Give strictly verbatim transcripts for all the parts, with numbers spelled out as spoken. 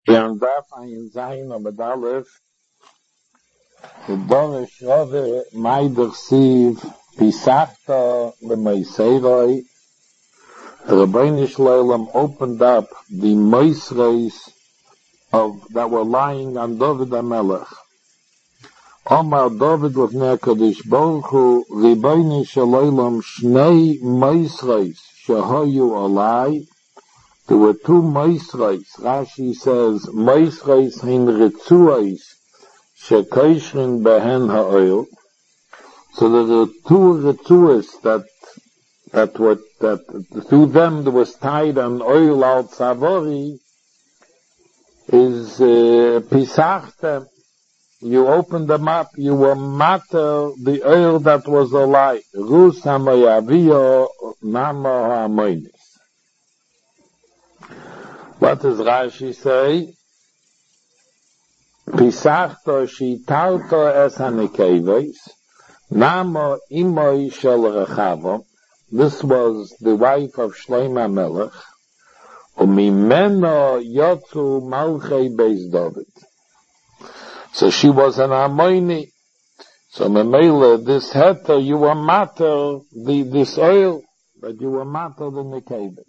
And darf ein sein, aber da läuft, der Dorisch Rove, Meider Siv, Pisachta, le Meiseroi, the Rabbeinu Shloim opened up the Meisreis of, that were lying on David HaMelech. Omar David was Nekadosh Baruch Hu, Rabbeinu Shloim, Shnei Meisreis, Shehoyu Olai. There were two Meisreis. Rashi says, Meisreis hin Ritzuais, Shekoishrin behen ha'oil. So there are two Ritzuas that, that were, that through them there was tied an oil out Savori, is, uh, Pisachtem. You opened them up, you were matter the oil that was a lie. Rus ha'mayavio, nama ha'amoinis. What does Rashi say? Pisachto shitauto es hanekeves, namo imoi shel Rechavo. This was the wife of Shlomo HaMelech. Umimeno yotzu malchei beis David. So she was an Amoini. So Memele, this heter, you were matter, the, this oil, but you were matter the nekeves.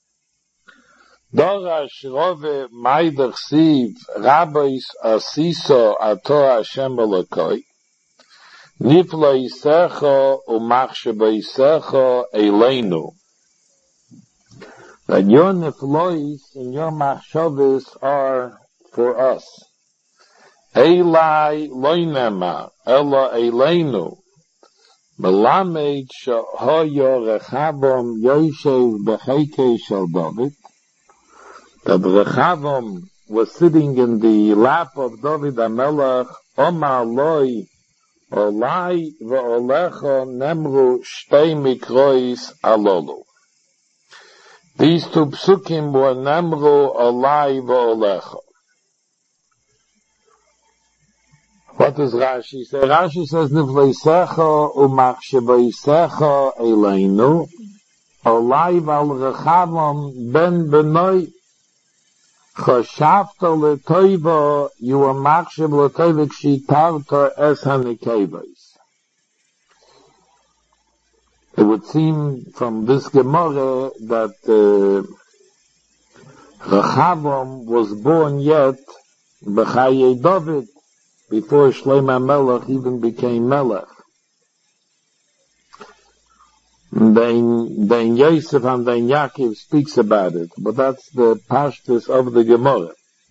Dorash Rove Meider Siv Rabbis Asiso Ato Hashem Elokoi Niflo Yisecho Umachsheba Yisecho Eleinu. That your niflois and your machshavas are for us. Elai Loinema Ela Eleinu Melamed Shehoyo Rechabom Yoshev Becheke Shel David. That Rechavam was sitting in the lap of David HaMelech, Omar Loi, Olai ve'olecho nemru shtei mikrois alolu. These two psukim were nemru, Olai ve'olecho. What does Rashi say? Rashi says, Nifleisecho umachshebeisecho eleinu, Olai ve'al Rechavam ben benoi, Choshavta letoiva, you were machshav letoiva kshitarta es hanekeves. It would seem from this Gemara that uh, Rechavam was born yet b'chayei David, before Shlomo HaMelech even became Melech. Then, then Yosef and then Yaakov speaks about it, but that's the pashtus of the Gemara.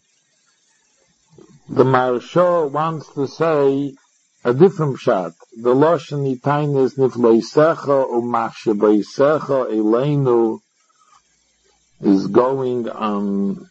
The Maharsha wants to say a different shot. The Lashon Itainis Nifleisecha Umachshebeisecha Eleinu is going on,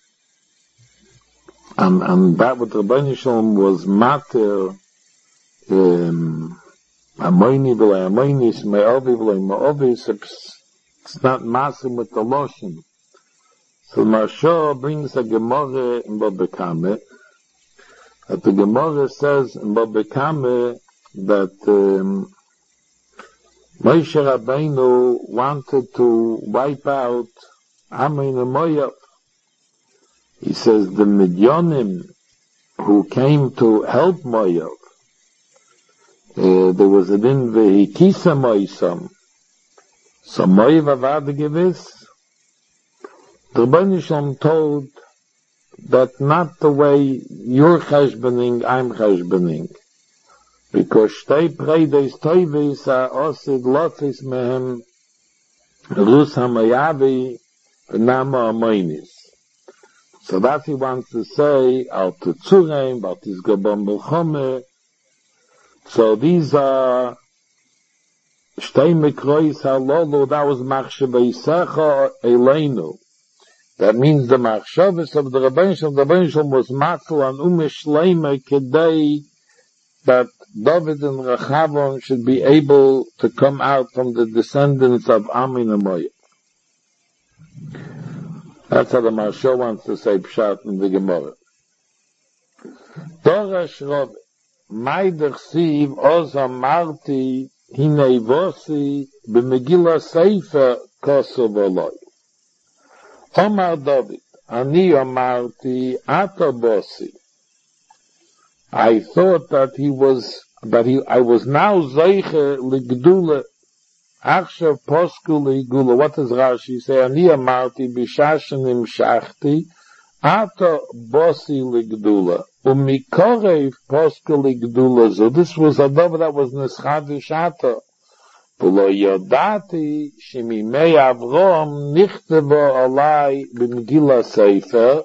and, and that what Rabbeinu Shalom was mater, um, Amoini v'lei amoinis, me'ovi v'lei me'ovis, it's not masim with the lotion. So Maharsha brings a Gemara in Baba Kama, that the Gemara says in Baba Kama that um, Moshe Rabbeinu wanted to wipe out Amin and Moav. He says the Midyanim who came to help Moav, Uh, there was a din vehikisa moisam. So moiv avad gewiss. The Rebbeinu Shalom told that not the way you're cheshbening, I'm cheshbening. Because shtei preides toivis are osid lotis mehem rus hamayavi v'nama amoinis. So that he wants to say, al tetzureim, al tizgabam b'chome. So these are shtei mikrois halolu, that was machshebeisecha eleinu. That means the machshavas of the Rebbeinu Shalom, the Rebbeinu Shalom was matzu an umesh shleima kedei, that David and Rechavam should be able to come out from the descendants of Amin and Moav. That's how the Maharsha wants to say pshat in the Gemara. Dorash Rove Meider Siv Oz Amarti Hinei Vosi B'Megillah Sefer Kosovo Loi. Omar David, Ani amarti ata bosi. I thought that he was, that he, I was now zeiche ligdula, achshav posku ligdula. What does Rashi say? Ani amarti bishashanim shachti, ata bosi ligdula. Umikorev posku ligdula. So this was a dove that was neschadish ata. V'lo yodati shemimei Avrom nichteva alai b'megila sefer.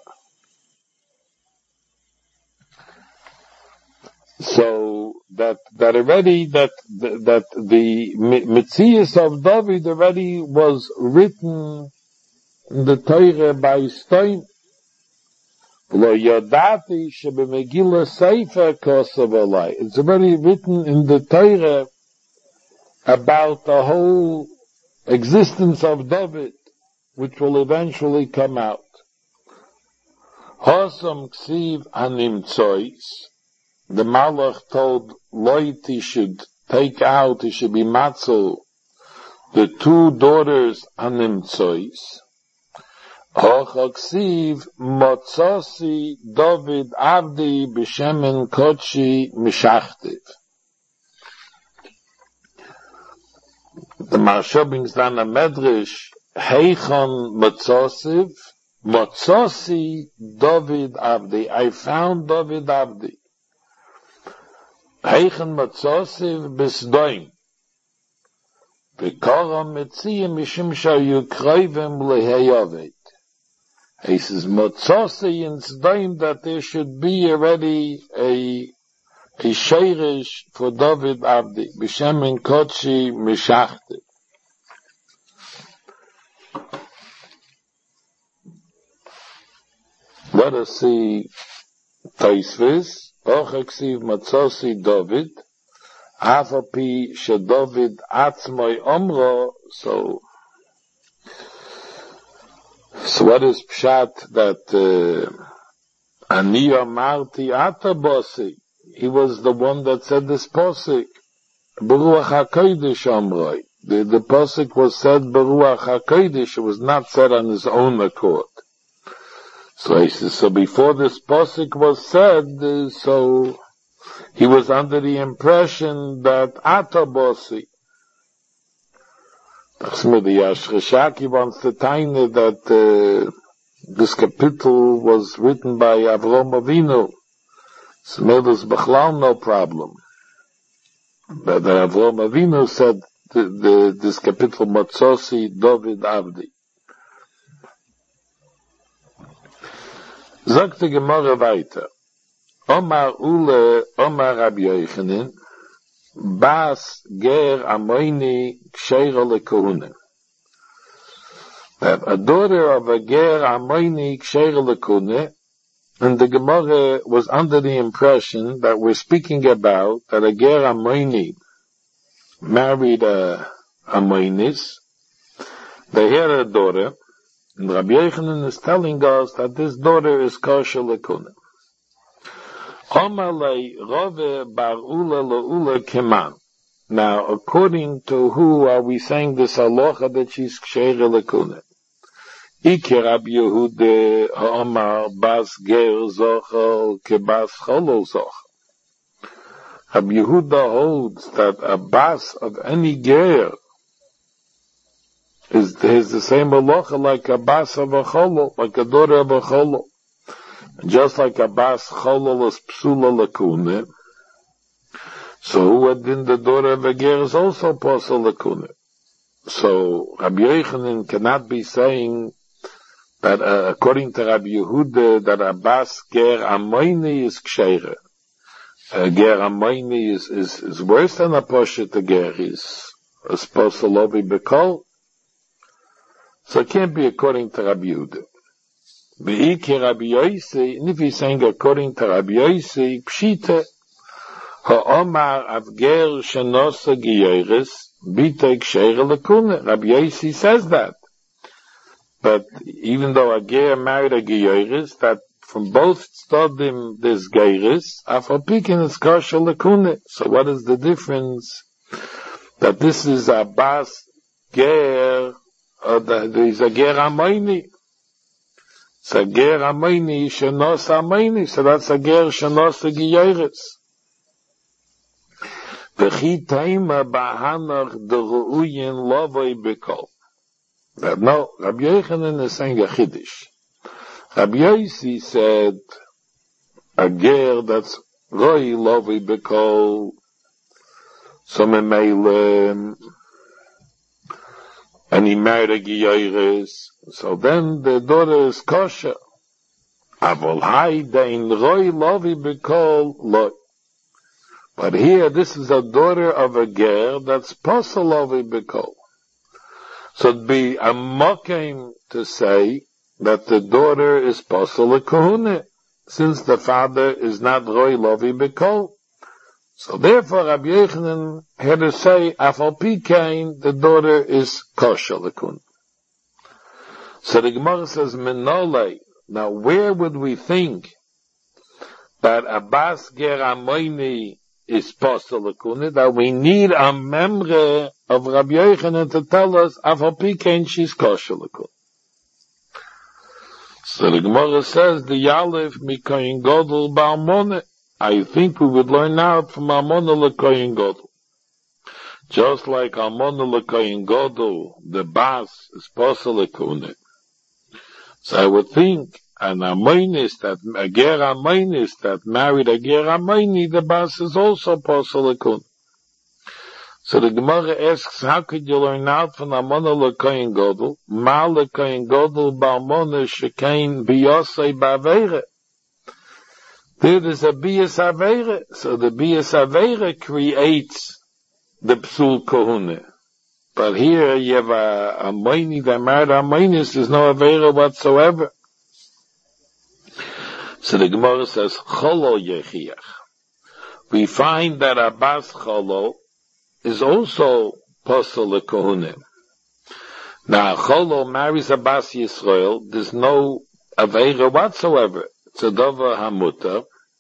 So that that already that that the Metzias of David already was written in the Torah by Stein. Lo yodati shebemegila sefer kosav alai. It's already written in the Torah about the whole existence of David, which will eventually come out. Hosam ksiv hanimtsois. The Malach told Loit he should take out, he should be matzel, the two daughters hanimtsois. Hochaksiv motzosi David avdi b'shemen kodshi mishachtiv. The Maharsha brings down a medrash, heichon motzosiv, motzosi David avdi. I found David avdi. Heichen Matzosiv Bisdoim. V'koram Metziyim Mishim Shayu Kroivim Leheyovet. He says Matzosi in Sdoim that there should be already a a sheirish for David Abdi. B'Shem in Kodshi Mishachti. Let us see Taisvis. Ochaksiv Matzosi David, Afapi she David Atzmoi Omro. So, so what is pshat that Ani Amarti Ata Bosi? He was the one that said this posik. Beruach HaKodesh Omroi. The the posik was said Beruach HaKodesh. It was not said on his own accord. So he says, so before this posik was said, uh, so he was under the impression that Ata Bosi. The Yashchashaki wants to tell you that uh, this kapitel was written by Avrom Avinu. So there's Bechlal no problem. But Avrom Avinu said the, the, this kapitel Matzosi David Avdi. Sagt die Gemara weiter. Omar Ule, Omar Rabbi Yochanan, Bas Ger Amoini Ksheira Lekehuna. That a daughter of a Ger Amoini Ksheira Lekehuna, and the Gemara was under the impression that we're speaking about that a Ger Amoini married a Amoinis. They had a daughter. And Rabbi Yochanan is telling us that this daughter is kosher lekuna. Omalei Rove bar Ula leula keman. Now, according to who are we saying this halacha that she's ksher lekuna? Ike Rabbi Yehuda ha'omar bas ger zochel kebas cholo zochel. Rabbi Yehuda holds that a bas of any ger is, is the same halacha like a bas of a cholo, like a daughter of a cholo. Just like a bas cholo is psula lekune, so who had been the daughter of a ger is also posel lekune. So Rabbi Yochanan cannot be saying that uh, according to Rabbi Yehuda that a bas ger amoini is ksheira. A ger amoini is, is, is worse than a poshet a ger is. A posel lovi bekol. So it can't be according to Rabbi Yehuda. Be'iki Rabbi Yossi, and if he's saying according to Rabbi Yossi, Pshita, ha'omar avger shenosa giyeris, bita ksheira lekuna. Rabbi Yossi says that. But even though a ger married a giyeris, that from both stadim there's geiris, afapikin is kosher lekuna. So what is the difference? That this is a bas ger, or there is a ger amoini. It's a ger amayni shenos amayni, so that's a ger shenos giyeres. V'chi taima b'hanach d'ru'uyin lovoi b'kol. No, Rabbi Yochanan is saying a chiddush. Rabbi Yossi said a ger that's roi lovoi b'kol, so memeilem, and he married a giyeres, so then the daughter is kosher. Avol hai dein roi lovi b'kol lo. But here, this is a daughter of a ger that's posel lovi b'kol. So it'd be a mokim to say that the daughter is posel a kohune, since the father is not roi lovi b'kol. So therefore, Rabbi Yochanan had to say, Afal Pikain, the daughter is kosher lekun. So the Gemara says, Menole. Now, where would we think that a bas ger amoini is posel lekun? That we need a memre of Rabbi Yochanan to tell us, Afal Pikain, she's kosher lekun. So the Gemara says, the Yalef mikoyin godel ba'almoneh. I think we would learn out from Almona L'Koyin Godel. Just like Almona L'Koyin Godel, the bas is posel lekune. So I would think an Amoinis that, a ger Amoinis that married a ger Amoini, the bas is also posel lekune. So the Gemara asks, how could you learn out from Almona L'Koyin Godel? Ma L'Koyin Godel ba'almona shekain biyosei ba'aveire. There is a Bias Aveira, so the Bias Aveira creates the Psul Kohune. But here you have a, a Moini that married a Moinis, there's no Aveira whatsoever. So the Gemara says, Cholo Yechiach. We find that a Bas Cholo is also Posel Kohune. Now, Cholo marries a Bas Yisrael, there's no Aveira whatsoever. It's a dover hamuta.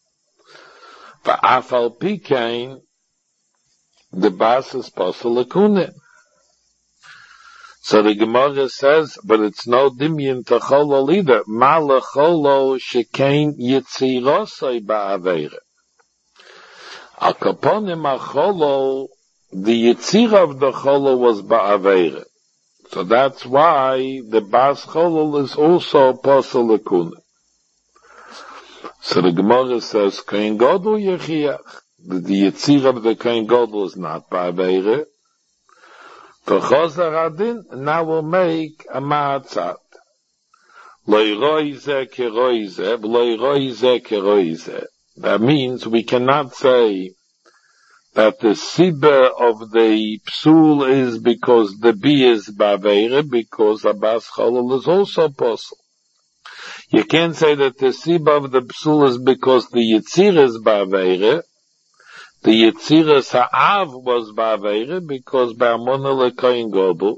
Va'afal pikain, the bas is posel lekune. So the Gemara says, but it's no dimyan to cholo either. Ma lecholo shekain yitzirosai ba'aveira. Al kaponim acholo, the yitzir of the cholo was ba'aveira. So that's why the bas cholo is also posel lekune. So the Gemara says, Kohen Gadol Yechiach. The Yitzir of the Kohen Gadol is not Ba'aveira. For Chazar Adin, now we'll make a Ma'atzat. Lo roize ke roize, lo roize ke roize. That means we cannot say that the Sibah of the Psul is because the B is Ba'aveira, because Abbas Chalal is also possible. You can't say that the Sibah of the Psul is because the Yitzir is Ba'aveira. The Yitzir Sa'av was Ba'aveira because Ba'amona L'Koyin Godel.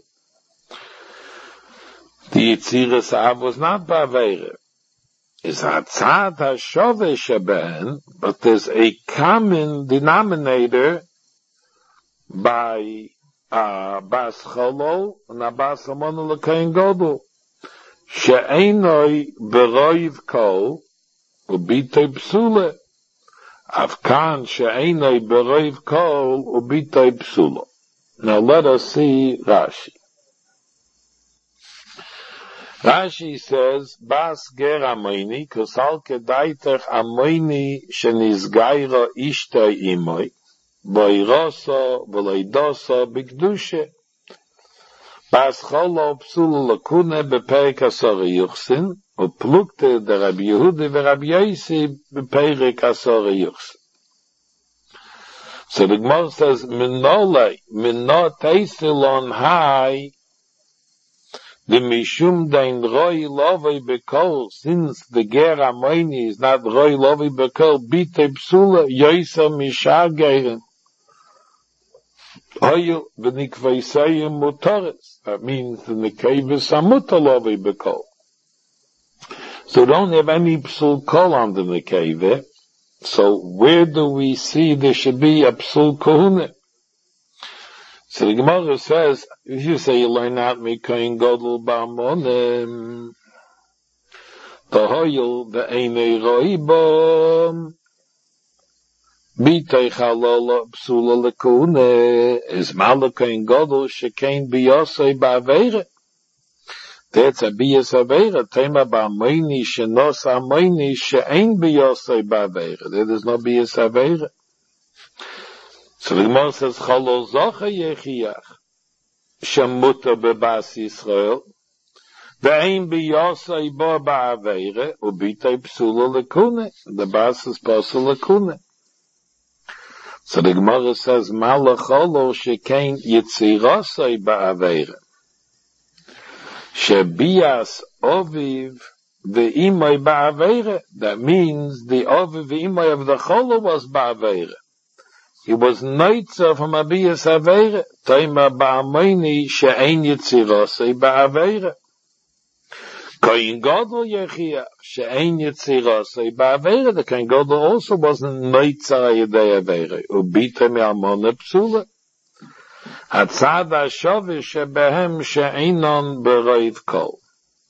The Yitzir Sa'av was not Ba'aveira. It's Hatzad HaShove Sheben, but there's a common denominator by uh, Bas Chalol and Abbas Amona L'Koyin Godel. She'enoi beroiv kol ubitoi psula. Afkan she'enoi beroiv kol ubitoi psula. Now let us see Rashi. Rashi says, Bas ger amoini, kusal kedaitech amoini shenizgaira ishtoi imoi, boiroso, v'loidoso, b'kdushe. Bas cholo psul lekune beperek asor yuchsin, uplukte de Rabbi Yehudi ve Rabbi Yossi beperek asor yuchsin. So the Gemara says, Minole, minot eisilon hai, the mishum dein roi lovei bekol, since the ger amoini is not roi lovei bekol, bite psula, yoisa mishageren. Oil v'nikveisayim mutaris. That means the nikveis are mutalovei bekol. So don't have any psul kol on the nikveh. So where do we see there should be a psul kohune? So the Gemara says, if you say you learn out mikoyin godel ba'amonim, Tohoyel ve'enei roibom. Bitei chalala psula lekune is malakein godel shekein biyosei ba'avere. That's a biyas avere. Tema ba'amoini shenos amoini she'ein biyosei ba'avere. That is no biyas avere. So the Gemara says chalol zocha yechiach shemuta bebas Yisrael ve'ein biyosei bo ba'avere ubitei psula lekune. The bas is psula lekune. So the Gemara says, Malacholo shekein yitzirasei ba'avere. Shebias oviv ve'imay ba'avere. That means the oviv ve'imay of the cholo was ba'avere. He was noitza from abiyas avere. Toima ba'amoini she'ein yitzirasei ba'avere. Koyin Gadol Yechiach she'ein yitzirasei ba'avere. The Koyin Gadol also wasn't noitza yedei avere. Ubita me'almona psula. Hatzad ha'shovi shebehem she'einon beroiv kol.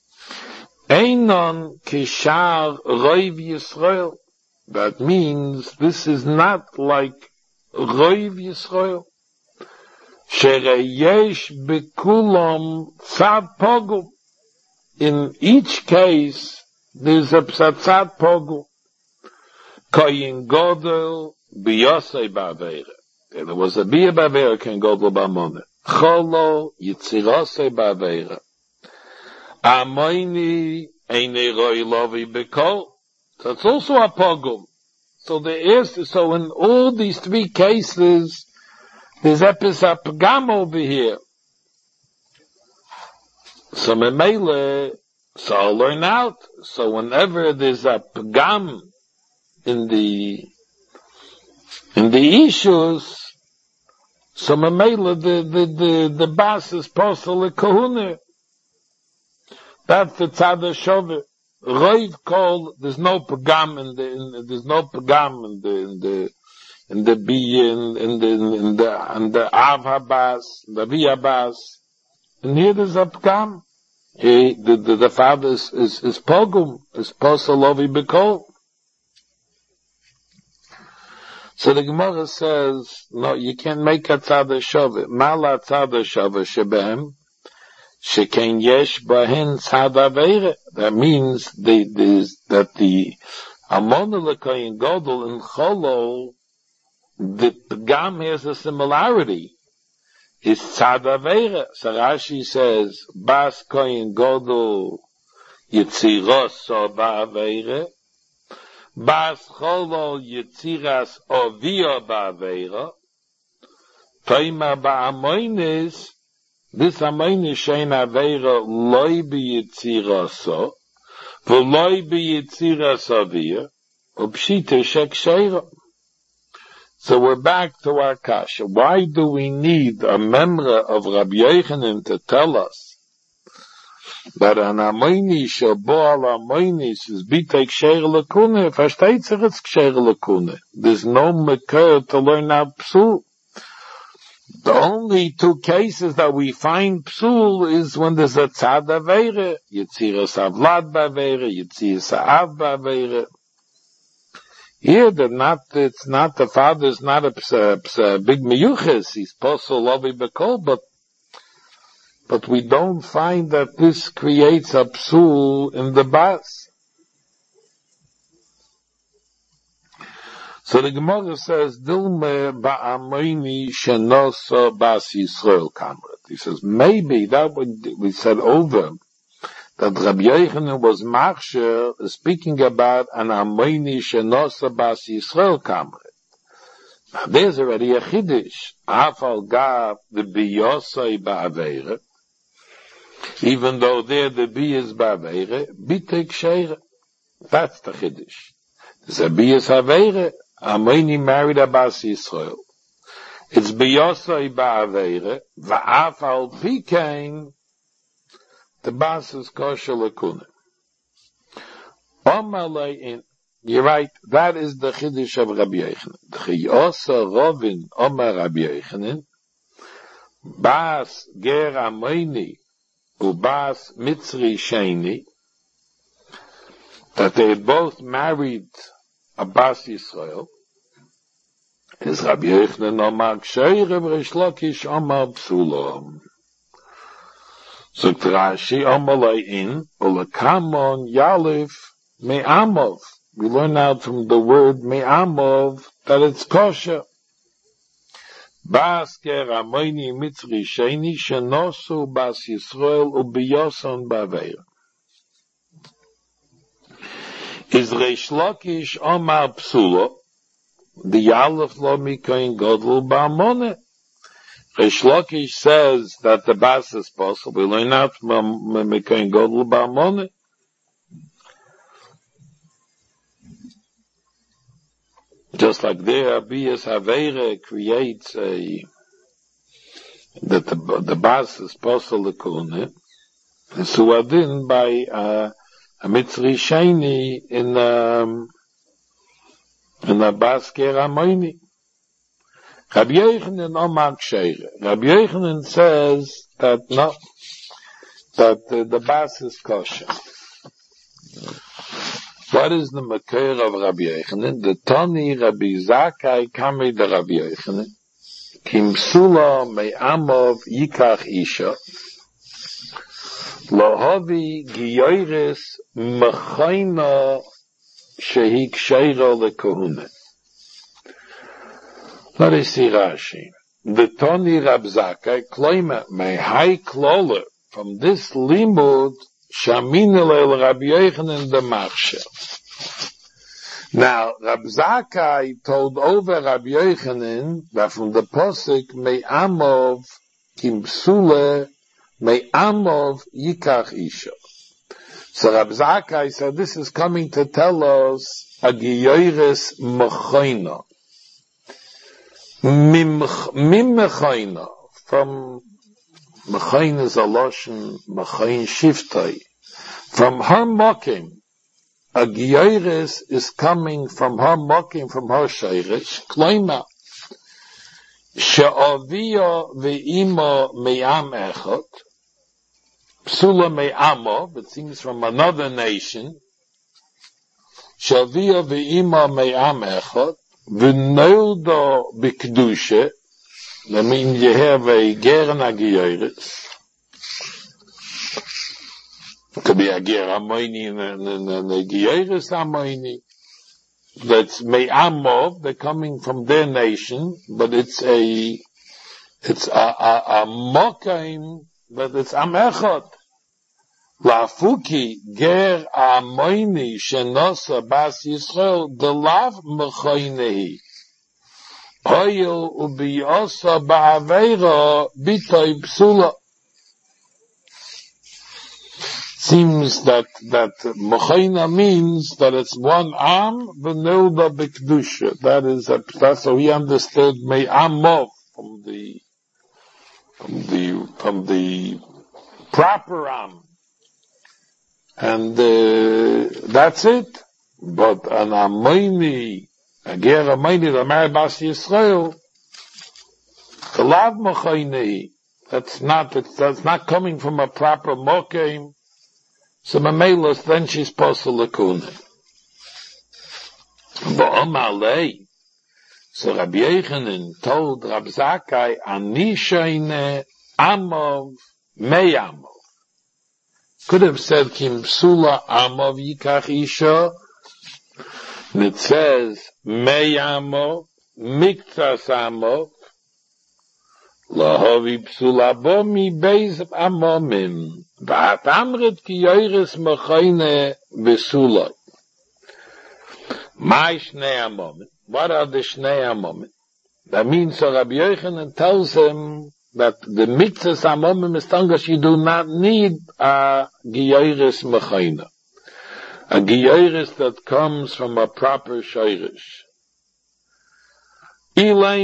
Einon kishar roiv Yisrael. That means this is not like roiv Yisrael. Shereyesh bekulam tzad pogum. In each case, there's a psatzat pogum. Koyin Gadol biyosei ba'avere. There was a biyah ba'avere, Koyin Gadol ba'amone. Cholo yitzirasei ba'avere. Amoini einei roi lovi bekol. So it's also a pogum. So there is, so in all these three cases, there's epis pagam over here. So memele, so I'll learn out. So whenever there's a pagam in the in the issues, so memele the the the the bas is posel kahuna. That's the tzad ha'shover. Roiv kol, there's no pagam in the in, there's no pagam in the in the in the bi in, in the in the in the av habas, the vi habas. And here there's a pagam. He, the, the, the father is, is, is pogum, is posalovi bekol. So the Gemara says, no, you can't make a tzad ha'shover. Mala tzad ha'shover shebehem, sheken yesh bahen tzad avere. That means the, the, that the amona l'koyin gadol in cholo, the pagam has a similarity. Is tzad avere. So Rashi says, Bas koyin gadol yitziros o ba'avere, Bas cholo yitziras ovio ba'avere, Toima ba'amoinis, this amoinis shein avere loi b'yitziroso, v'loi b'yitziras ovio, upshite shek sheira. So we're back to our kasha. Why do we need a memra of Rabbi Yochanan to tell us that an amoini shabo al amoinis is bitek sheir lakune? Versteht sich it's sheir lakune. There's no mekar to learn out psul. The only two cases that we find psul is when there's a tzad avere, yitziras avlad ba'avere, yitziras av ba'avere. Here, the not, it's not, the father's not a, a, a big meyuches, he's posel lovi bekol, but, but we don't find that this creates a psul in the bas. So the Gemara says, Dilme ba'amoini shenosa bas Yisrael kamret. He says, maybe that would, we said over, that Rabbi Yochanan was Machsher, speaking about an Amoini Shenosa Bas Yisrael Kamret. Now there's already a Chiddush. Afal Gav the Biyosai Ba'avere, even though there the Bi is Ba'avere, Bitek Sheire. That's the Chiddush. There's a Biyas Avere, Amoini married a Bas Yisrael. It's Biyosai Ba'avere, Va'afal Pikain, the bas is kosher lakuna. Omar you're right, that is the chiddush of Rabbi Yochanan. Chiyosa rovin Omar Rabbi Yochanan, bas ger amoini u bas mitzri sheni, that they had both married a Bas Yisrael, is Rabbi Yochanan Omar Ksheire, Reish Lakish Omar Psula. So Rashi Omar Le'in, Olakamon Yalif Me'amov. We learn out from the word Me'amov that it's kosher. Bas Ger Amoini Mitzri Sheni Shenosu Bas Yisrael Ubiyoson Baveir. Is Reish Lakish Omar Psula, the Yalef Lo Mikoin Godel Ba'amone. Reish Lakish says that the Bas is possible. We learn out from Mikoin Godel Ba'amone. Just like there, Bias Haveire creates a, that the, the Bas is possible to Kune. So adin by, uh, a Mitzri Sheni in, um, in a Bas Ger Amoini. Rabbi Yochanan Omar Ksheire. Rabbi Yochanan says that no, that uh, the Bas is kosher. What is the Makir of Rabbi Yochanan? The Tani Rabbi Zakai Kami de Rabbi Yochanan. Kim Sula Me'amov Yikach Isha. Lohavi Giyoris Mechayna Shehi Ksheira LeKohune. Let us see Rashi. The Tani Rab Zakai Kloima Mehai Kloler. From this limud Shaminel El Rabbi Yochanan de Marsha. Now, Rab Zakai told over Rabbi Yochanan that from the posik Me'amov Kimsule Me'amov Yikach Isha. So Rab Zakai said this is coming to tell us a Giyoris Mechoina. Mim Mechoina. From Mechoin is a Loshen, Mechoin Shiftoi. From her Mokim, a Giyoris is coming from her Mokim, from her Sheirish, Kloima. She'avia ve'ima me'am echot, Psula me'amo, it seems from another nation, She'avia ve'ima me'am echot, v'nolda b'kedusha, that means you have a ger and a Giyoris. It could be a ger amoini and a Giyoris amoini. That's me'amov, they're coming from their nation, but it's a, it's a, a, a mokaim, but it's amechot. Lafuki, ger amoini, shenosa bas Yisrael, delav mechoinehi. Hoyel ubiyosa ba'aveira bitoy psula. Seems that, that Mechoina means that it's one am, v'nilda b'kedusha. That is, a, that's how he understood me'amov from the, from the, from the proper am. And, uh, that's it. But an amoini, a ger amoini, the married Bas Yisrael, the lav Mechoinei, that's not, it's, that's not coming from a proper mokem. So Mamelos, then she's possible lakuna. V'omalei. So Rabbi Yochanan told Rab Zakai, Ani sheine amov me'amov. Could have said, Kim psula amov yikach isha. And it says, me'amov, miktas amov, lahavi psula bo mi beis amomim. V'at amrit ki yoyres mechoine v'sulai. My shnei amomim. What are the shnei amomim? That means so Rabbi Yochanan tells him that the mitzvahs amomim is tangas you do not need a giyoyres mechoine. A giyoyres that comes from a proper shayrish. If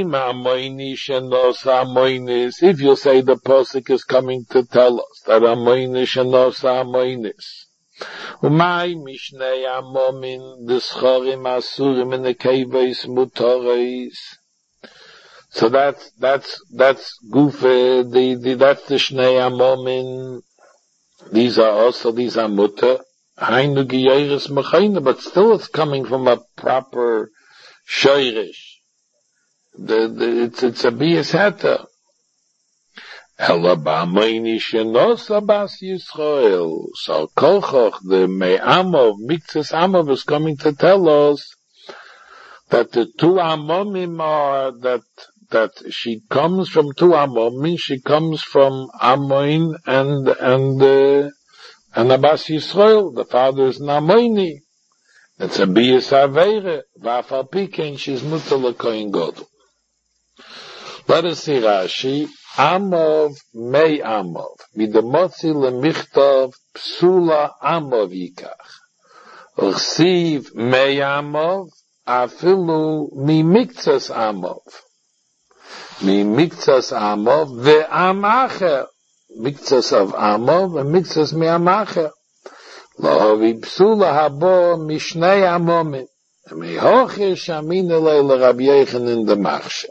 you say the posuk is coming to tell us that amoinish and nosa amoinis, umay mishnei amomin d'schorim asurim in the keves mutoreis. So that's that's that's gufe. The, the that's the shnei amomin. These are also these are mutter Hainu Giyeris Mechayna, but still it's coming from a proper Shoirish. The, the, it's, it's a Bias Heta. Ela Ba'amayni Shenos Bas Yisrael. So Kolchoch, the Me'amov, Miktzas Amov is coming to tell us that the two Amomim are, that, that she comes from two Amomim, she comes from Amoin and, and, uh, and Abbas Yisrael, the father is Namoini. It's a Bias Aveire, Vafal Pikein, she's Mutter L'Koyin Godel. Let us see Rashi, Amov Mei Amov, Midemotzi Lemichtov Psula Amov Yikach. Rsiv Mei Amov, Afilu Mi Miktzas Amov. Mi Miktzas Amov, Ve'am Acher. Miktzas of Amov, and Miktzas Me'am Acher. Lohavi Psula Habo Mishnei Amomim. Mehoche Shamine Leila Rabbi Yechon in the Machsha.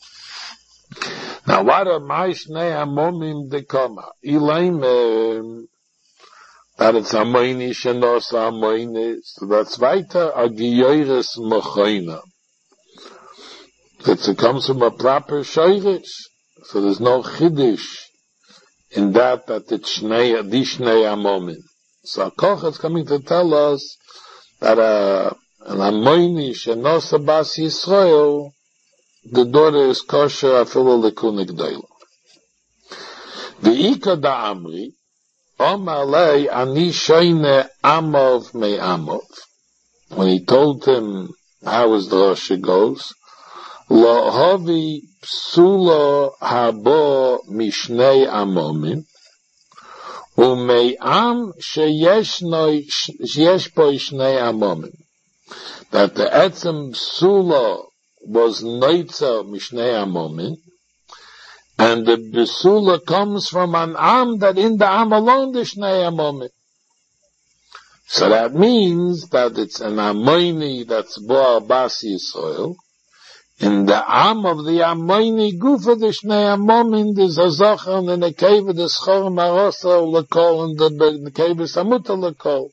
Now, what are my Shnei Amomim dekoma? Ilaim, that it's Amoini Shenos Amoini. So that's weiter a Giyoris Mechoina. It comes from a proper Shoirish. So there's no Chiddush in that, that it's Shnei, the Shnei Amomim. So Koch is coming to tell us that uh, an Amoini Shenos Bas Yisrael, the daughter is kosher afilu lekunik doilo. V'ika da amri, omalei ani shoyne amov me amov. When he told him how his drasha goes, lo hovi psulo habo mishnei amomim, umei am sheyesh po shnei amomim. That the etzem psulo was Noitza Mishnei Amomin, and the Besula comes from an Am that in the Am alone the Shnei Amomin. So that means that it's an Amoini that's Bo Abbas Yisrael. In the Am of the Amoini Gufa the Shnei Amomin, there's a Zochar and a Keva, the Schor Marosa Lekol, and the Keva Samuta Lekol.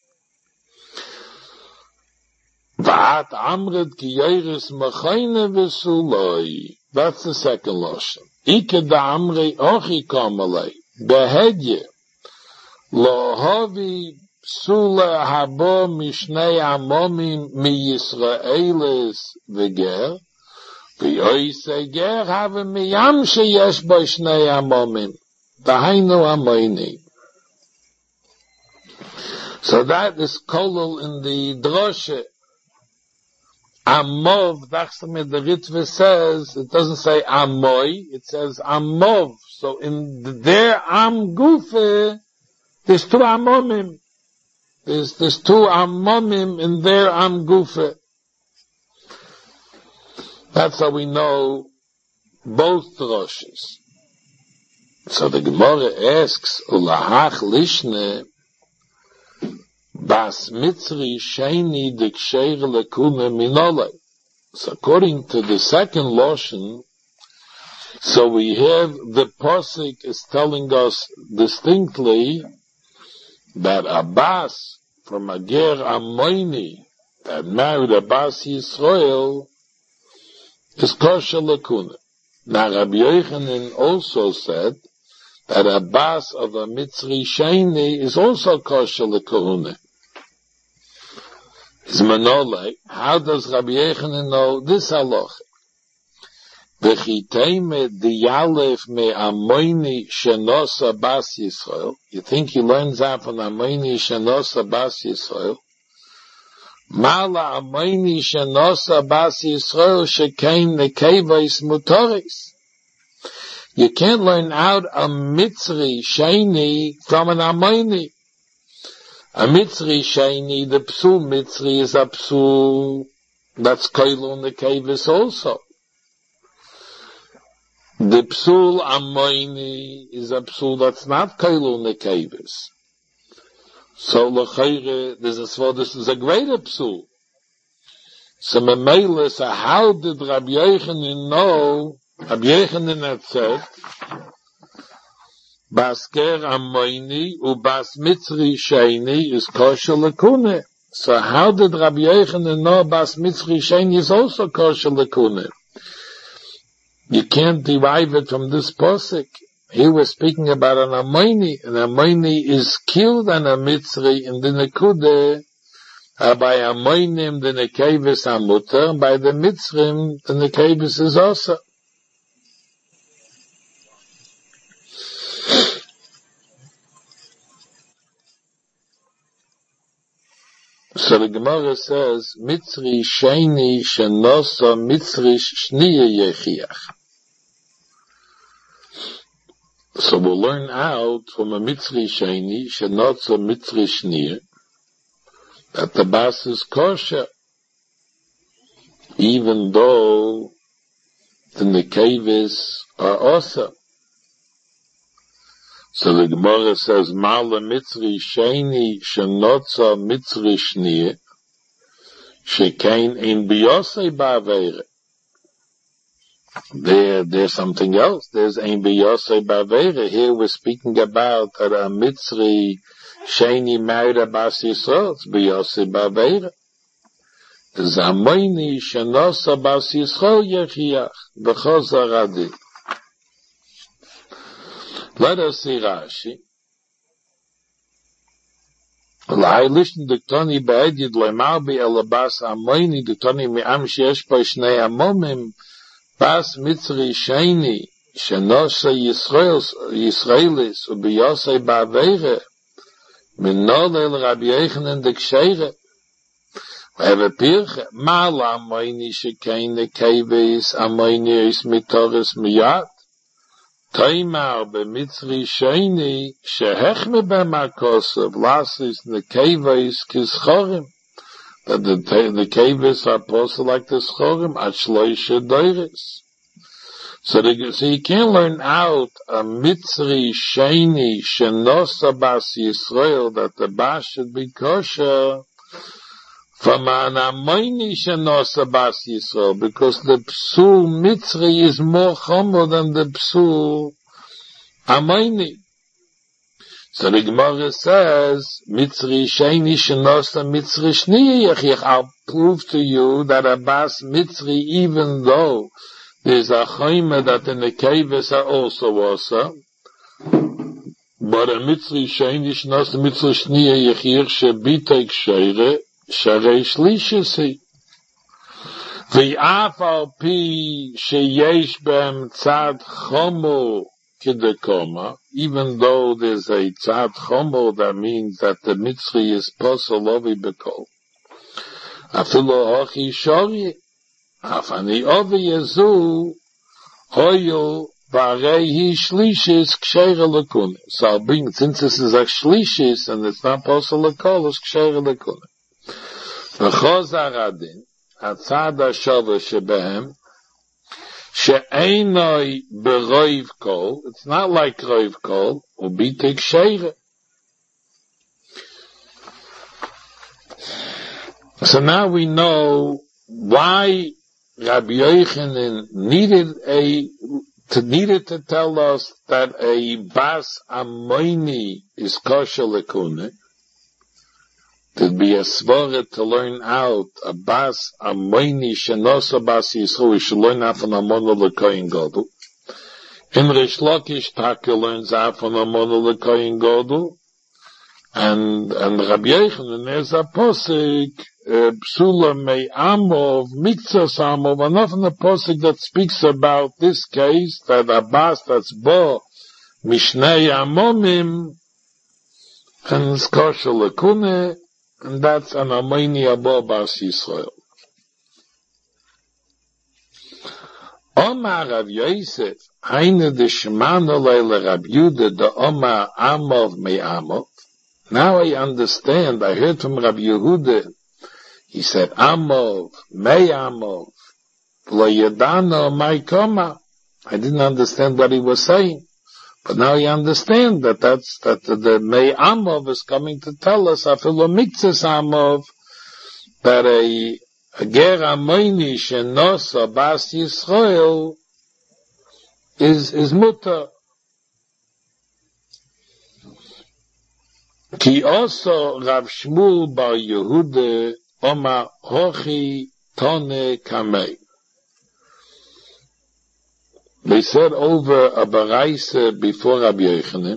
V'at amred ki yeris mechayne v'suloi. That's the second lashon. Ike da amre ochi kamalei. Behedye. Lo havi psula habo mishnei amomim mi Yisraelis v'ger. V'yoyse ger have miyam sheyesh bo shnei amomim. Dahainu amoini. So that is kolol in the droshe. Amov, that's what the Ritva says, it doesn't say Amoy, it says Amov. So in their Am Gufe, there's two Amomim. There's, there's two Amomim in their Am Gufe. That's how we know both droshes. So the Gemara asks, Ulahach Lishne, Bas Mitzri Sheini Diksheir Lekune Minole. So according to the second Loshen, so we have the Pasuk is telling us distinctly that Abbas from Ager Amoini that married Abbas Yisrael is kosher Lekune. Now Rabbi Yochanan also said that Abbas of a Mitzri Sheini is also kosher Lekune. Is Manole, how does Rabbi Yochanan know this halacha? V'chiteime diyalef me amoini shenosa bas Yisrael. You think he learns that from amoini shenosa bas Yisrael? Mala amoini shenosa bas Yisrael shekein nekevais mutoris. You can't learn out a Mitzri Sheini from an amoini. A Mitzri Sheini, the Psul Mitzri is a Psul that's Koilun Nekevis also. The Psul Amoini is a Psul that's not Koilun Nekevis. So L'chayre, there's a svod, this is a greater Psul. So Memele, so how did Rabbi Yochanan know, Rabbi Yochanan had said, Bas ger amoini u bas mitzri sheini is kosher lekune. So how did Rabbi Yochanan know bas mitzri sheini is also kosher lekune? You can't derive it from this posik. He was speaking about an amoini. An amoini is killed on a mitzri in the nekude. Uh, by amoinim the nekevis amuter, and by the mitzrim the nekevis is also. So the Gemara says, Mitzri sheini shenosa mitzri shniya yechiach. So we'll learn out from a Mitzri sheini shenosa mitzri shniya that the bas is kosher, even though the nekevis are also. So the Gemara says, Mala mitzri sheini shenotza mitzri shniya shekain in biyosei ba'avere. There, there's something else. There's ein biyosei ba'avere. Here we're speaking about that a mitzri sheini married a bas Yisrael. It's biyosei ba'avere. There's a moini shenotza bas Yisrael yechiach b'chozar adi. Let us see Rashi. Lai listen diktoni be'edid le'mar bi'el bas amoini diktoni mi'am sheyesh po shnei amomim bas mitzri sheini shenosha Yisraelis u'biyosei ba'avere minol el Rabbi Yochanan deksheire v'heve pirche mal amoini shekein nekevis amoini is mitoris miyad Taimar b'mitzri sheini shehechme b'makosov lasis nekevis kischorim. That the the kevis are posted like the schorim at shloisha doires. So, the, so you can't learn out a mitzri sheini shenosa bas Yisrael that the bas should be kosher from an amoini shenosa bas Yisrael, because the psul mitzri is more chomer than the psul amoini. So the Gemara says, mitzri sheini shenosa mitzri shniya yechiach. I'll prove to you that a bas mitzri, even though there's a chomer that the nekevis are also also, but a mitzri sheini shenosa mitzri shniya yechiach shebitek sheire Sharei Shlishisi. V'af al pi sheyesh b'hem tzad chomo kidekoma, even though there's a tzad chomo, that means that the mitzri is posel ovi bekol. Afilo hochi shori, afani ovi yezu, hoyo b'arei hi shlishis ksheira lekune. So I'll bring, since this is a shlishis, and it's not posel lekol, it's ksheira lekune. וחוזר הדין, הצד השווה שבהם, שאינוי ברוב כל, it's not like רוב כל, וביתי קשרה. So now we know why Rabbi Yochanan needed a, to needed to tell us that a bas amoini is kosher lekune. There'd be a svara to learn out a bas amoini shenosa bas Yisrael. We should learn out from Amonu lekoyin Godel. Imre Shlokish Taka learns out from Amonu lekoyin Godel, and and Rabbi Yochanan there's a posik psula mei amov mitzas amov, enough in the posik that speaks about this case that a bas that's bo mishnei amomim and kosher lekune. And that's an amoini abo bas Yisrael. Omar Rav Yosef, Heine de Shemana leile Rav Yehuda de Omar Amov me Amov. Now I understand, I heard from Rav Yehuda, he said Amov, me Amov, lo yedano mai koma. I didn't understand what he was saying. But now you understand that that's, that the, the Mei Amov is coming to tell us, afilo mitzvahs Amov, that a, a ger amoini shenosa bas Yisrael is, is mutter. Ki also Rav Shmuel bar Yehuda Omar Hochi Tone Kamei. They said over a baraisa before Rabbi Yochanan.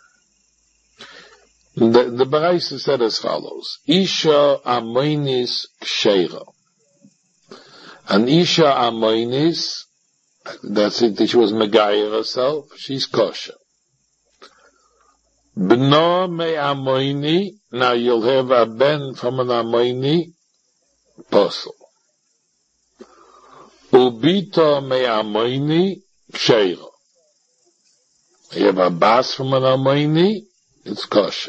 The, the baraisa said as follows: Isha Amoinis Ksheira. An Isha Amoinis, that's it, she was Megayah herself, she's kosher. Bno me Amoini, now you'll have a ben from an Amoini, posel. Ubito me Amoini, Ksheira. You have a bas from an Amoini, it's kosher.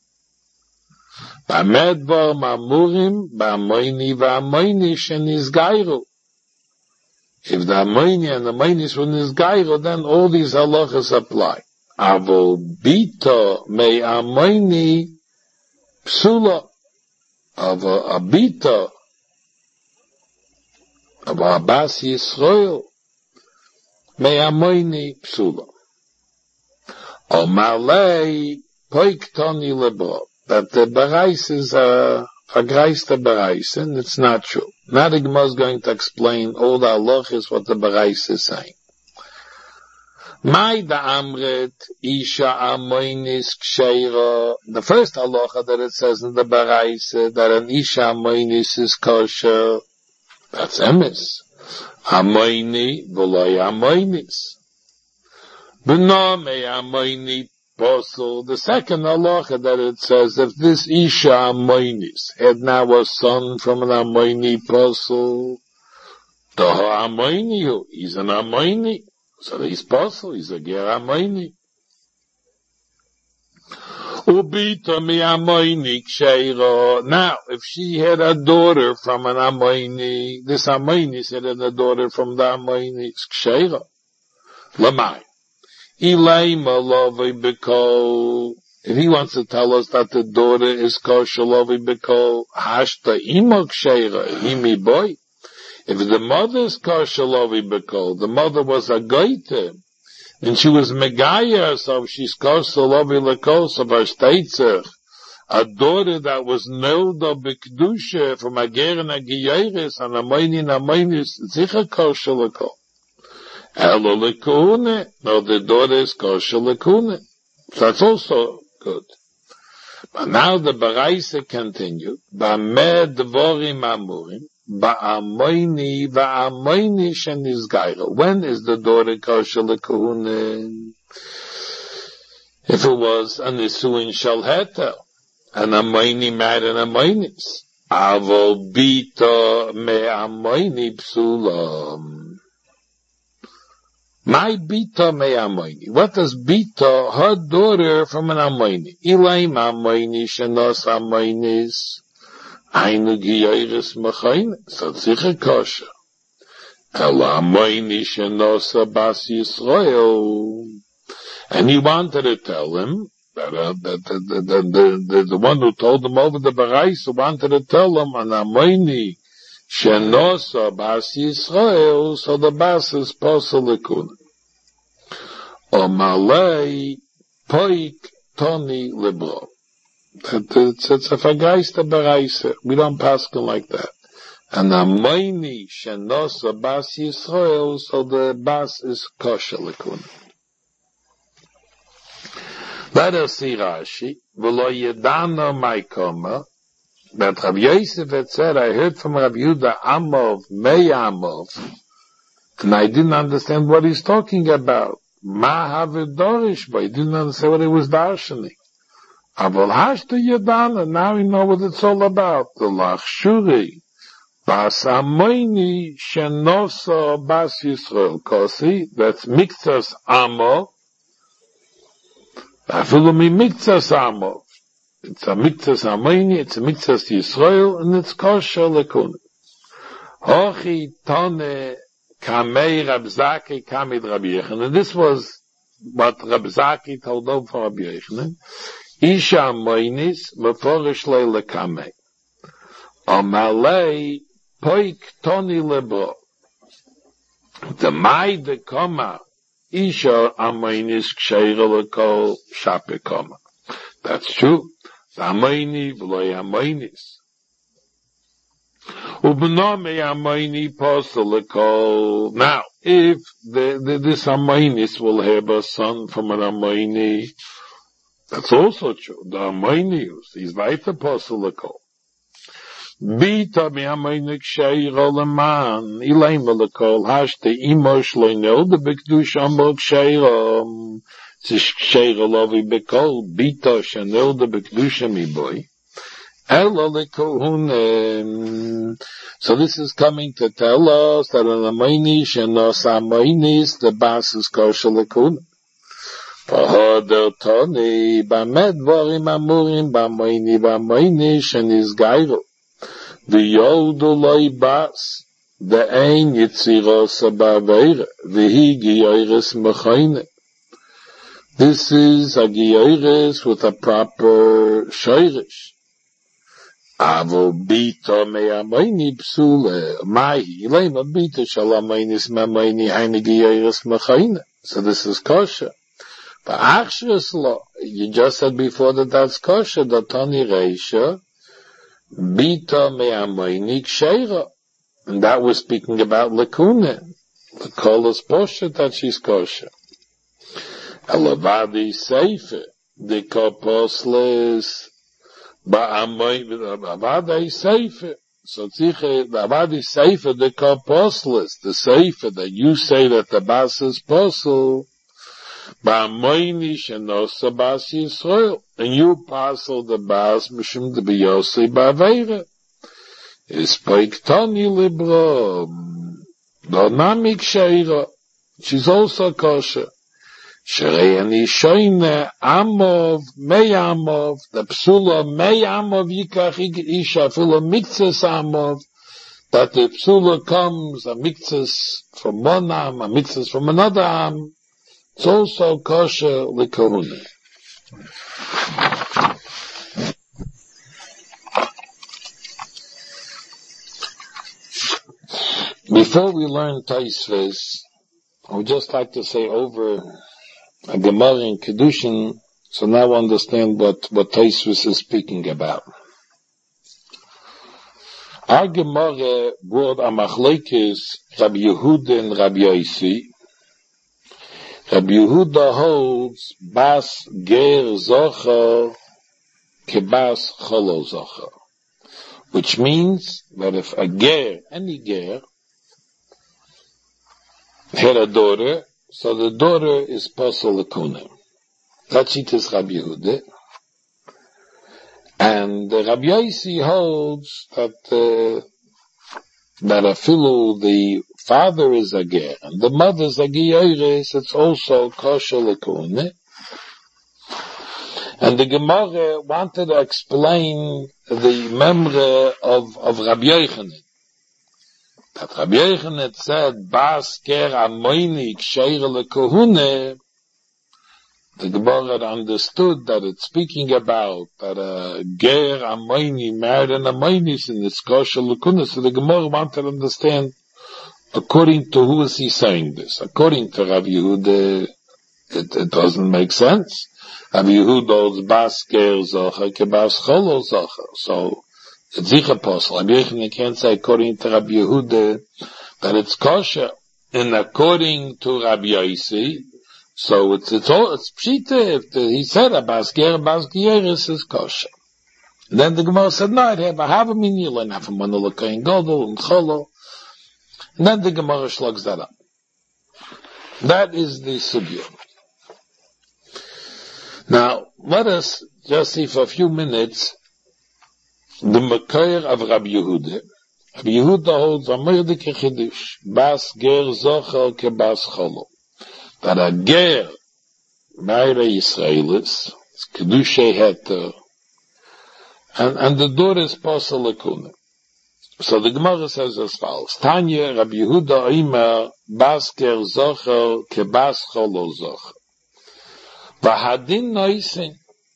Ba'medvar ma'murim, ba'amoini va'amoini shenizgairu. If the amoini and the amoini is from nizgairu, then all these halachas apply. Avo bito me amoini psula. Avo abito, avo abas Yisrael, me amoini psula. O malei poiktoni lebo. That the Barais is a vergreiste Barais, and it's not true. Now the Gemara is going to explain all the halachas what the Barais is saying. Mai da amret isha amoinis ksheira. The first halacha that it says in the Barais that an isha amoinis is kosher. That's emes. Amoini v'loy amoinis. B'no me amoini. Also, the second halacha that it says, if this Isha Amoinis had now a son from an Amoini posel, Toho Amoini, he's an Amoini, so he's posel, he's a ger Amoini. Ubita mi Amoini ksheira. Now, if she had a daughter from an Amoini, this Amoini said had a daughter from the Amoini, it's ksheira. Lamai. If he wants to tell us that the daughter is kosher lovi b'kol, hashta ima ksheira, himi boy. If the mother is kosher lovi b'kol, the mother was a goite, and she was megaya, so she's kosher lovi l'kol, so v'ashteitzach, a daughter that was nelda b'kedusha from a ger and a giyeris, and a moini and a moinis, zicha kosher l'kol. Elo lekune, no, the daughter is kosher lekune. So that's also good. But now the Baraisa continued. Ba'med dvorim amurim, ba'amoini va'amoini shenizgaira. When is the daughter kosher lekune? If it was an isuin shel heter, an amoini mad an amoinis. Avo bita me amoini psulam. My bita me amoini. What does bita, her daughter from an amoini? Ilaim amoini shenos amoinis. Ainu giyoiris mechayin. So tzich kosher. Ela amoini shenos abas Yisrael. And he wanted to tell him, that, uh, that, that, that, that the, the, the one who told him over the Barais wanted to tell him, an amoini shenosa bas Yisrael, so the bas is posel lekun. O malei poik toni libro. It's, it's a vergeiste bereise. We don't pass it like that. And amoini shenosa bas Yisrael, so the bas is kosher lekun. Let us see Rashi. V'lo yedana maikoma. But Rabbi Yosef had said, I heard from Rabbi Yehuda Amov, Mei Amov, and I didn't understand what he's talking about. Ma havidorish, but I didn't understand what he was darshaning. Aval hashta yedana, now we know what it's all about. The lachshuri, bas amoini shenosa bas Yisrael. Kosi, that's miktas amo, afilu mi miktas amo. It's a miktas amoini, it's a miktas Yisrael, and it's kosher lekun. Hochi tone kamei Rabzaki kamid Rabbi Yochanan. And this was what Rabzaki told over from Rabbi Yochanan. Isha amoinis meforish leile kamei. Amalei poik toni lebo. The mai de koma Isha amoinis ksheira lekol shape koma. That's true. Amoini v'loy amoinis. Ubnome amoini poselekol. Now, if the, the, this amoinis will have a son from an amoini, that's also true. The amoinius, he's weiter poselekol. Bita mi amoinik sheira leman, ilaim lekol hashte imo shloinel de bekdush amok sheira, zish sheira lovi bekol, bita shanel de bekdusha mi boy. So this is coming to tell us that an amoinish and nos amoinis, the bas is kosher lekun. V'hoder toni, b'med vorim amurim, b'amoini, b'amoinish, and is gairo. V'yodu loy bas, the ein yitziros ba'veire, v'hi giyoris mechoine. This is a giyoris with a proper shoirish. Avo bita me amoini psule, mahi, ilema bita shal amoinis me amoini haini giyoris mechoine. So this is kosher. But achshus lo, you just said before that that's kosher, that tani reisha, bita me amoini ksheira. And that was speaking about lekune. The kol is posher that she's kosher. Alavadi seife, the koposles, ba'amoini seife. So tziche, the avadi seife, the koposles, the seife that you say that the bas is posel, ba'amoini shenosa bas Yisrael, and you posel the bas mishum de biyosei ba'veire. Is paiktani libra, donamik sheira. She's also kosher. Shereyani shoyne amov, mei amov, the psula mei amov yikach isha, fula mikzes amov, that the psula comes, a mikzes from one am, a mikzes from another am. It's also kosher likahuni. Before we learn Taisves, I would just like to say over a Gemara in Kedushin, so now understand what, what Taisves is speaking about. Our Gemara brought a machlekes Rabbi Yehuda and Rabbi Yossi. Rabbi Yehuda holds bas ger zocher kebas cholo zocher, which means that if a ger, any ger, had a daughter, so the daughter is posel lekuna. That's it is Rabbi Yehuda. And uh, Rabbi Yossi holds that uh, that afilu the father is a ger and the mother is a giyoris, it's also kosher lekuna. And the Gemara wanted to explain the memre of of Rabbi Yochanan. That Rabbi Yochanan said, Bas ger amoini ksheira lekahune, the Gemara understood that it's speaking about that a ger amoini married an amoinis in this kosher lekahune. So the Gemara wanted to understand, according to who is he saying this? According to Rabbi Yehuda, it, it doesn't make sense. Rabbi Yehuda holds Bas ger zocher kebas cholo zocher. So, it's sich apostle. Rabbi Yochanan can't say according to Rabbi Yehuda that it's kosher, and according to Rabbi Yossi, so it's it's all it's pshita. If the, he said a bas ger bas gieris is kosher, and then the Gemara said no, it have a have a minil and have a manolakain gadol and cholo, and then the Gemara slugs that up. That is the sugya. Now let us just see for a few minutes the Makar of Rabbi Yehuda. Rabbi Yehuda holds a merdike chidush, bas ger zocher kebas cholo. That a ger married a Yisraelis, kedushay heter, and, and the daughter is posel lekuna. So the Gemara says as follows: Tanya Rabbi Yehuda oimer bas ger zocher kebas cholo zocher. V'hadin noisin.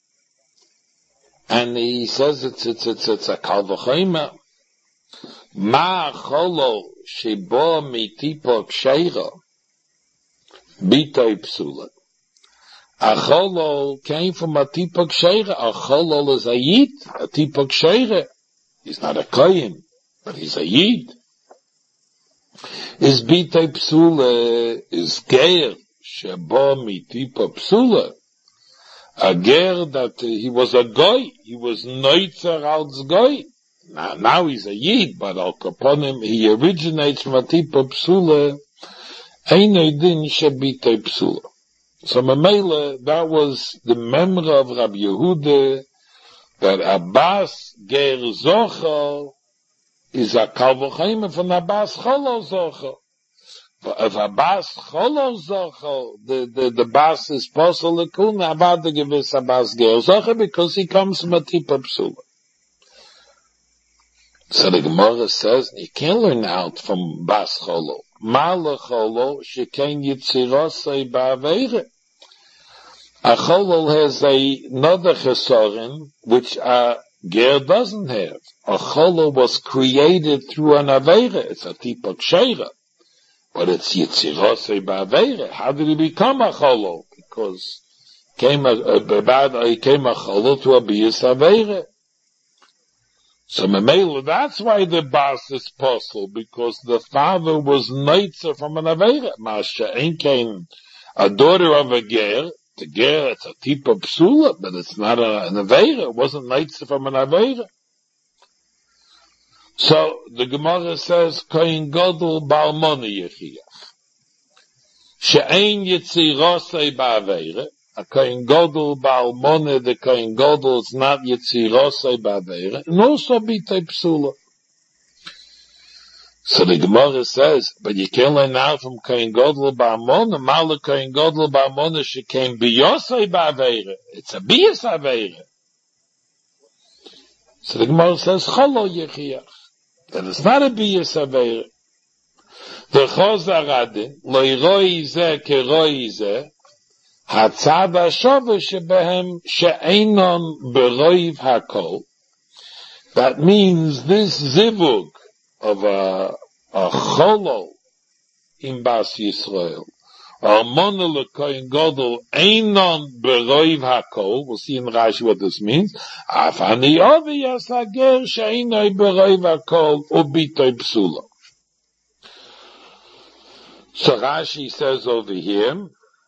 And he says it's, it's, it's, it's a kal v'chomer. Ma cholo shebo mitipo ksheira bitoi psula. A cholol came from a tipok sheira. A cholol is a yid, a tipok sheira. He's not a kohen, but he's a yid. Is bitay psula, is geir, shebo mi tipo psula. A ger that uh, he was a goy, he was noitzer als goy. Now, now he's a yid, but al kaponim, he originates from a tipo psula. Einay din shebitay psula. So Mamela, that was the memory of Rabbi Yehuda, that Abbas ger zochel is a kalvochayim from Abbas cholo zochel. If Abbas cholo zochel, the, the, the Bas is posel lekuna, about to give us Abbas ger zochel, because he comes from a tipa psula. So the Gemara says, you can't learn out from Bas cholo. Mala cholo, sheken yitzirosei ba'aveire. A cholol has a, another chesaron, which a ger doesn't have. A cholol was created through an aveira. It's a tipok sheira. But it's yitzirosei ba'aveira. How did he become a cholol? Because came a, a, he came a cholol to a bias aveira. So Mamela, that's why the Bas is possible, because the father was neitzer from an aveira. Masha ain't came a daughter of a ger. The ger, it's a tip of psula, but it's not a, an aveira. It wasn't neitzer from an aveira. So the Gemara says, Kohen Gadol ba'almona yechiach. She'ein yitzirosei ba'aveira. A Kohen Gadol ba'almona, the Kohen Gadol is not yitzirosei ba'aveira. And also bitay psula. So the Gemara says, but you can't learn out from Kohen Gadol ba'almona. Mala Kohen Gadol ba'almona she'came biyosei ba'aveira. It's a biyas aveira. So the Gemara says, cholo yechiach. That it's not a biyas aveira. The chozar radin, lo iroi zeh ke roi zeh, hatzad hashove shebehem she'einon beroiv hakol. That means this zivug of a, a cholo in Bas Yisrael, Almona lekoyin Gadol einon beroiv hakol. We'll see in Rashi what this means. Afani ovi yasager she'einoi beroiv hakol ubitoi psula. So Rashi says over here,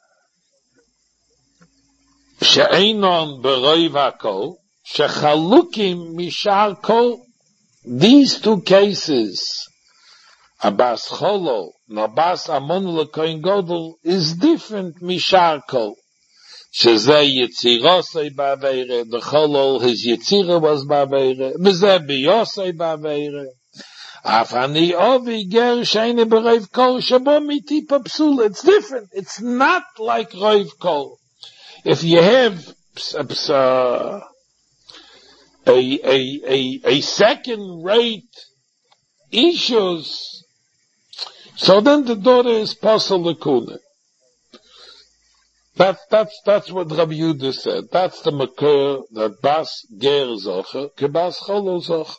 she'einon beroiv hakol shechalukim mishar kol. These two cases, Abbas cholo and Abbas amon lekoyin Gadol, is different mishar kol. Shezeh yitzirosei ba'aveira, the cholo, his yitzira was ba'aveira, v'zeh biyosei ba'aveira. Afani ovi ger she'eini beroiv kol shebo mitipa psula. It's different. It's not like roiv kol. If you have uh, a, a, a, a second rate issues, so then the daughter is posel lekuna. That's, that's, that's what Rabbi Yehuda said. That's the makor that Bas ger zocher, ke Bas cholo zocher.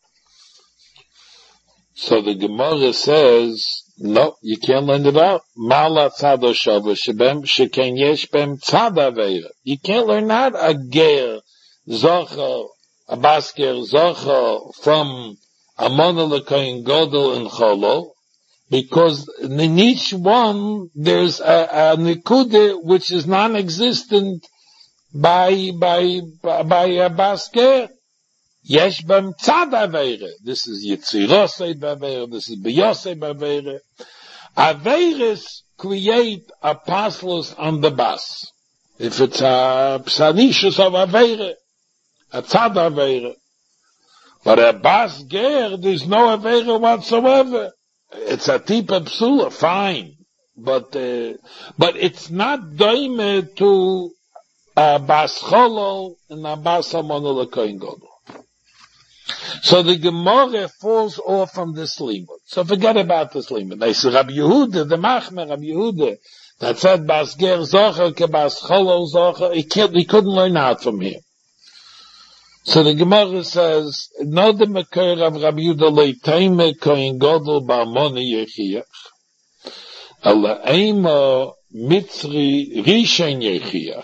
So the Gemara says, no, you can't learn it out. Mala tzad shava shebem sheken yesh bem tzad aveira. You can't learn out a ger zocher, a Bas ger zocher from Amona lekoyin Gadol and cholo, because in each one there's a, a nikude which is non-existent by by by, by a Bas ger. Yesh bem tzad aveira. This is yitzirosei ba'aveira. This is biyosei ba'aveira. Aveiras create a paslus on the bas. If it's a psanishus of aveira, a tzad aveira. But a bas ger, there's no aveira whatsoever. It's a tipa psula, fine. But, uh, but it's not doime to a bas cholo and a bas amona lekoyin Gadol. So the Gemara falls off from this limud. So forget about this limud. They say Rabbi Yehuda, the Machmer Rabbi Yehuda, that said Bas ger zocher ke Bas cholo zocher, he, he couldn't learn out from here. So the Gemara says, no the makor of Rabbi Yehuda leiteime koyin Gadol ba'amona yechiach, ala eima Mitzri Rishon Yechiach.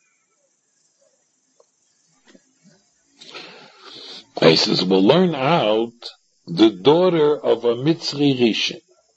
He says, we'll learn out the daughter of a Mitzri Rishon.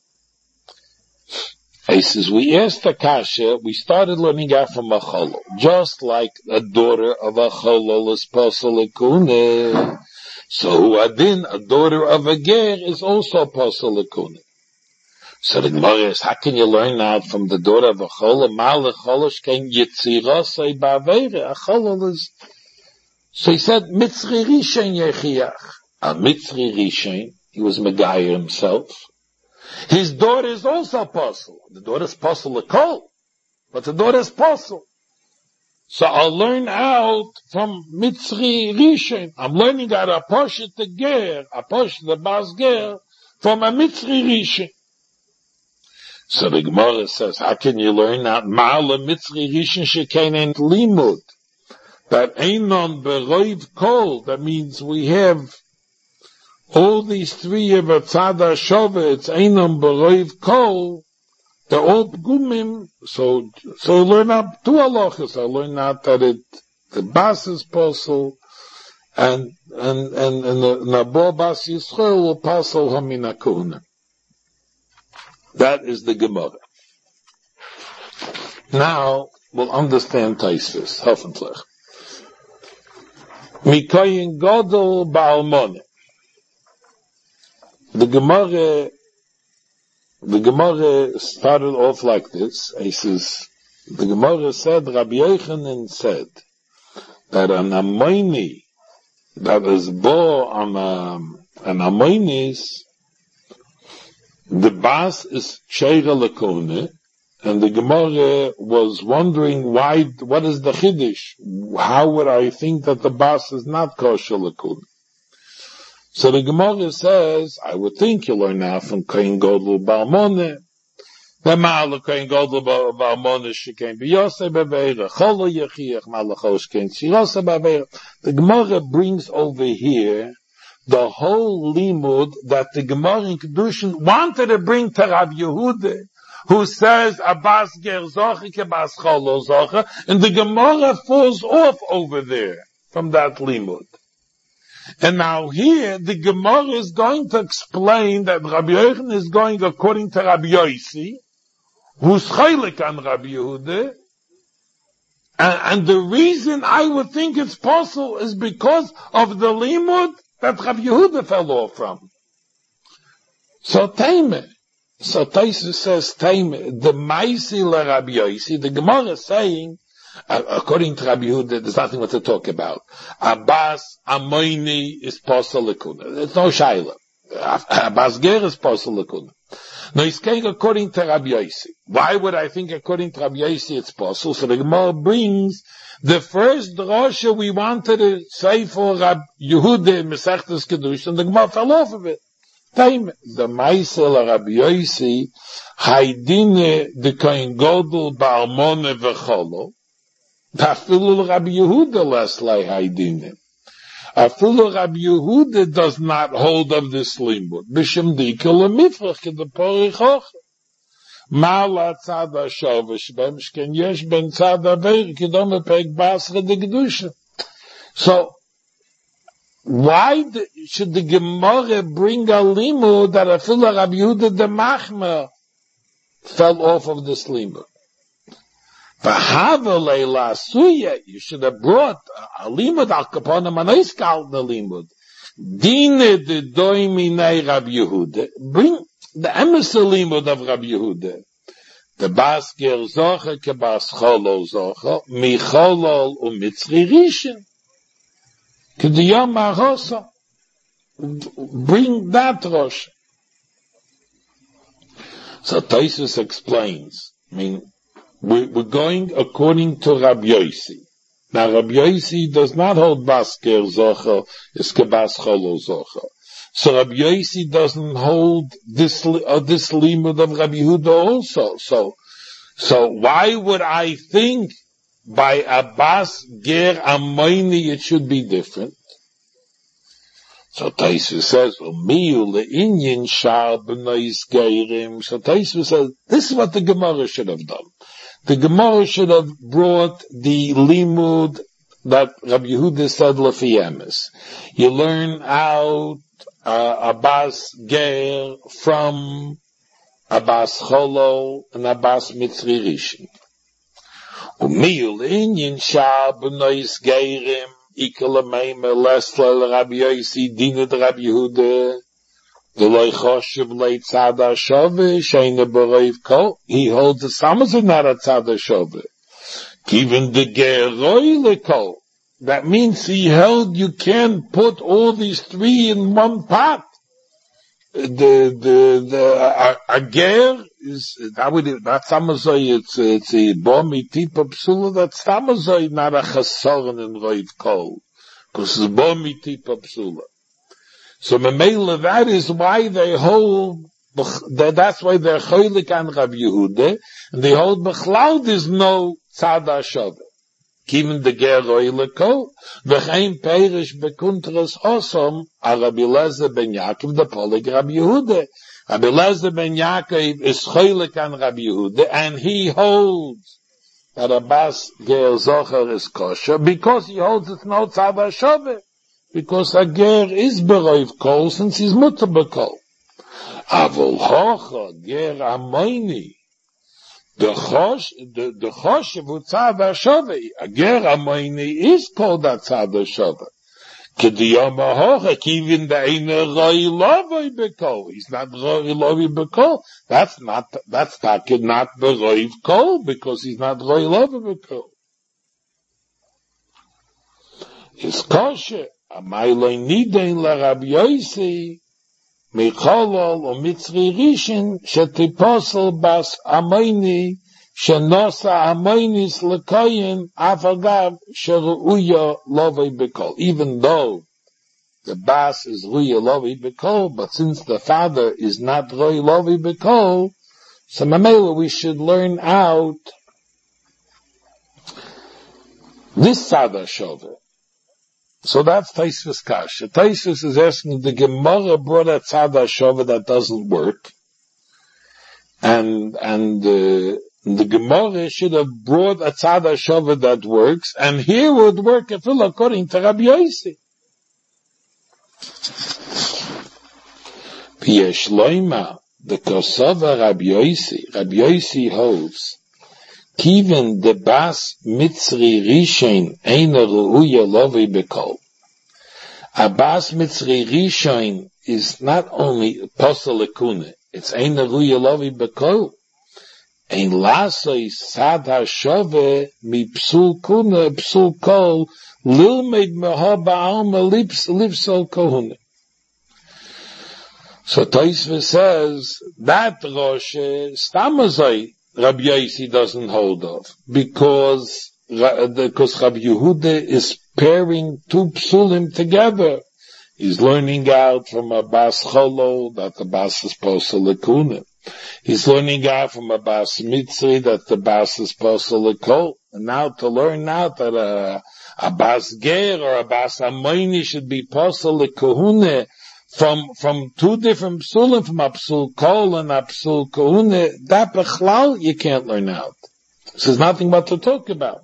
He says, we asked the Kasha, we started learning out from a Cholol. Just like a daughter of a Cholol is Posel Lekune. So Adin, a daughter of a Ger, is also Posel Lekune. So the Gemara is, how can you learn out from the daughter of a Cholol? Mal Cholosh ken Yitzira say Bavere. A Cholol is, so he said, Mitzri Rishon Yechiach. A Mitzri Rishon, he was Megayer himself. His daughter is also apostle. The daughter is apostle Lekol, but the daughter is apostle. So I'll learn out from Mitzri Rishon. I'm learning out a Poshet the Ger, a Poshet the Bas Ger, from a Mitzri Rishon. So the Gemara says, how can you learn out Ma'ala Mitzri Rishon shekein limud? That einon beroiv kol, that means we have all these three of a tzada shova, it's einon beroiv kol, they're all gumim, so, so learn out two halachas. I learn out that it, the bas is posel, and, and, and, and the Nabo Bas Yisrael will posel hamina kohuna. That is the Gemara. Now, we'll understand Taisvis, hoffentlich. Mikoyin Godel Baalmone. The Gemara, the Gemara started off like this. He says, the Gemara said, Rabbi Yochanan said, that an Amoini, that is bo on a, an Amoinis, the Bas is Sheira Lekone, and the Gemara was wondering why, what is the Chiddush? How would I think that the Bas is not kosher Lekone? So the Gemara says, I would think you learn now from Kohen Godel Baalmone. The Ma'ala Kohen Godel Baalmone shekain b'yosei b'veira. Cholo yechiach malachosh kein shirosei b'veira. The Gemara brings over here the whole limud that the Gemara in Kedushin wanted to bring to Rav Yehuda, who says, Abbas ger zoche ke bas cholo zoche, and the Gemara falls off over there from that limud. And now here, the Gemara is going to explain that Rabbi Yochanan is going according to Rabbi Yossi, who's chaylik on Rabbi Yehuda, and, and the reason I would think it's possible is because of the limud that Rabbi Yehuda fell off from. So Taime, so Taisa says Taime, the Maisi la Rabbi Yossi, the Gemara is saying, uh, according to Rabbi Yehuda, there's nothing what to talk about. Abbas Amoini is posel lekuna. There's no shaila. Abbas Ger is posel lekuna. No, he's saying according to Rabbi Yossi. Why would I think according to Rabbi Yossi it's possible? So the Gemara brings the first drosha we wanted to say for Rabbi Yehuda in Mesechtes Kedushin, and the Gemara fell off of it. Time the Maisel Rabbi Yossi Haidine the Kohen Godel Baalmone v'Cholo. Afilu Rabbi Yehuda less like Haidine. Afilu Rabbi Yehuda does not hold of this limud. B'shem dikel lemifrach ke the porichoch. Ma'ala tzada shovish bem shken yesh ben tzada veir kidom peg basra de gedusha. So, why the, should the Gemara bring a limud that afilu Rabbi Yehuda the machmer fell off of this limud? You should have brought a limud al kapona manaiskal the limud. Dine de doiminei Rabbi Yehuda. Bring the emissary limud of Rabbi Yehuda. The bas ger zoche ke bas cholo zoche mi cholol u mitzri rishon. Ke the yom marosa. Bring that rosh. So Taisus explains. I mean, we're going according to Rabbi Yossi. Now Rabbi Yossi does not hold bas ger zoche is ke bas cholo zoche. So Rabbi Yossi doesn't hold this uh, this limud of Rabbi Yehuda also. So, so why would I think by Abbas ger amoini it should be different? So Taisva says, "Umiyu le'inyin shar b'nois geirim." So Taisva says, this is what the Gemara should have done. The Gemara should have brought the limud that Rabbi Yehuda said lefi emes. You learn out uh, Abbas Ger from Abbas Cholo and Abbas Mitzri Rishon. Umiyu le'inyin shar b'nois geirim. Ikala meime lesla Rabbi Yosi dined Rabbi Yehuda v'loy choshev leitzad hashove sheina b'roiv kol. He holds the summers are not a tzad hashove. Even the geroi lekol. That means he held you can't put all these three in one pot. The the the a, a ger is that would that's samazoi. It's it's a bomi tipa psula. That's samazoi, not a chasoren in roiv kol, because it's bomi tipa psula. So memela, that is why they hold. That's why they're cholik on Rabbi Yehuda, and they hold bechlal. There's no tzad hashove. Even the ger roi lekol, v'chein perish bekuntras osom a Rabbi Eliezer ben Yaakov, the polig Rabbi Yehuda. Rabbi Eliezer ben Yaakov is cholik on Rabbi Yehuda, and he holds that Abbas ger zocher is kosher, because he holds it's no tzad hashove, because a ger is beroiv kol, since he's mutter bekol. Avol hocha ger amoini, The chosh, the, the chosh of tzad hashove, a ger amoini is called a tzad hashove. Kediyam hahochek, even the eine roi lovoi bekol. He's not roi lovoi bekol. That's not, that's not, not beroiv kol, because he's not roi lovoi bekol. His kosher, amayloi nidein la Rabbi Yosi, Mecholol or Mitzri Rishon shetiposel bas amoini shenosa amoinis lekoyin afagav sheruya lovei bekol. Even though the bas is ruya lovei bekol, but since the father is not ruya lovei bekol, so mamela we should learn out this tzad hashove. So that's Taisvus Kasha. Taisvus is asking, the Gemara brought a tzad hashove that doesn't work. And, and, uh, the Gemara should have brought a tzad hashove that works, and here would work a full according to Rabbi Yosi. Piyesh loima, the Kosova Rabbi Yosi, Rabbi Yosi holds, Kiven the bas mitzri rishon eina ruya lovei bekol. A bas mitzri rishon is not only posel lekune, it's eina ruya lovei bekol. Ein lasoi sad hashove mi psul kuna psul kol lilmed meha ba'alma lipsol kohune. So Taisva says that Rosh stamazoi Rabbi Yosi doesn't hold of, because because Rabbi Yehuda is pairing two psulim together. He's learning out from Abbas Cholo that the bas is posel lekuna. He's learning out from Abbas Mitzri that the bas is posel lekol. And now to learn out that uh, Abbas Ger or Abbas Amoini should be posel lekahune, From, from two different psulim, from a psul kol and a psul kohune, that bechlal you can't learn out. So there's nothing but to talk about.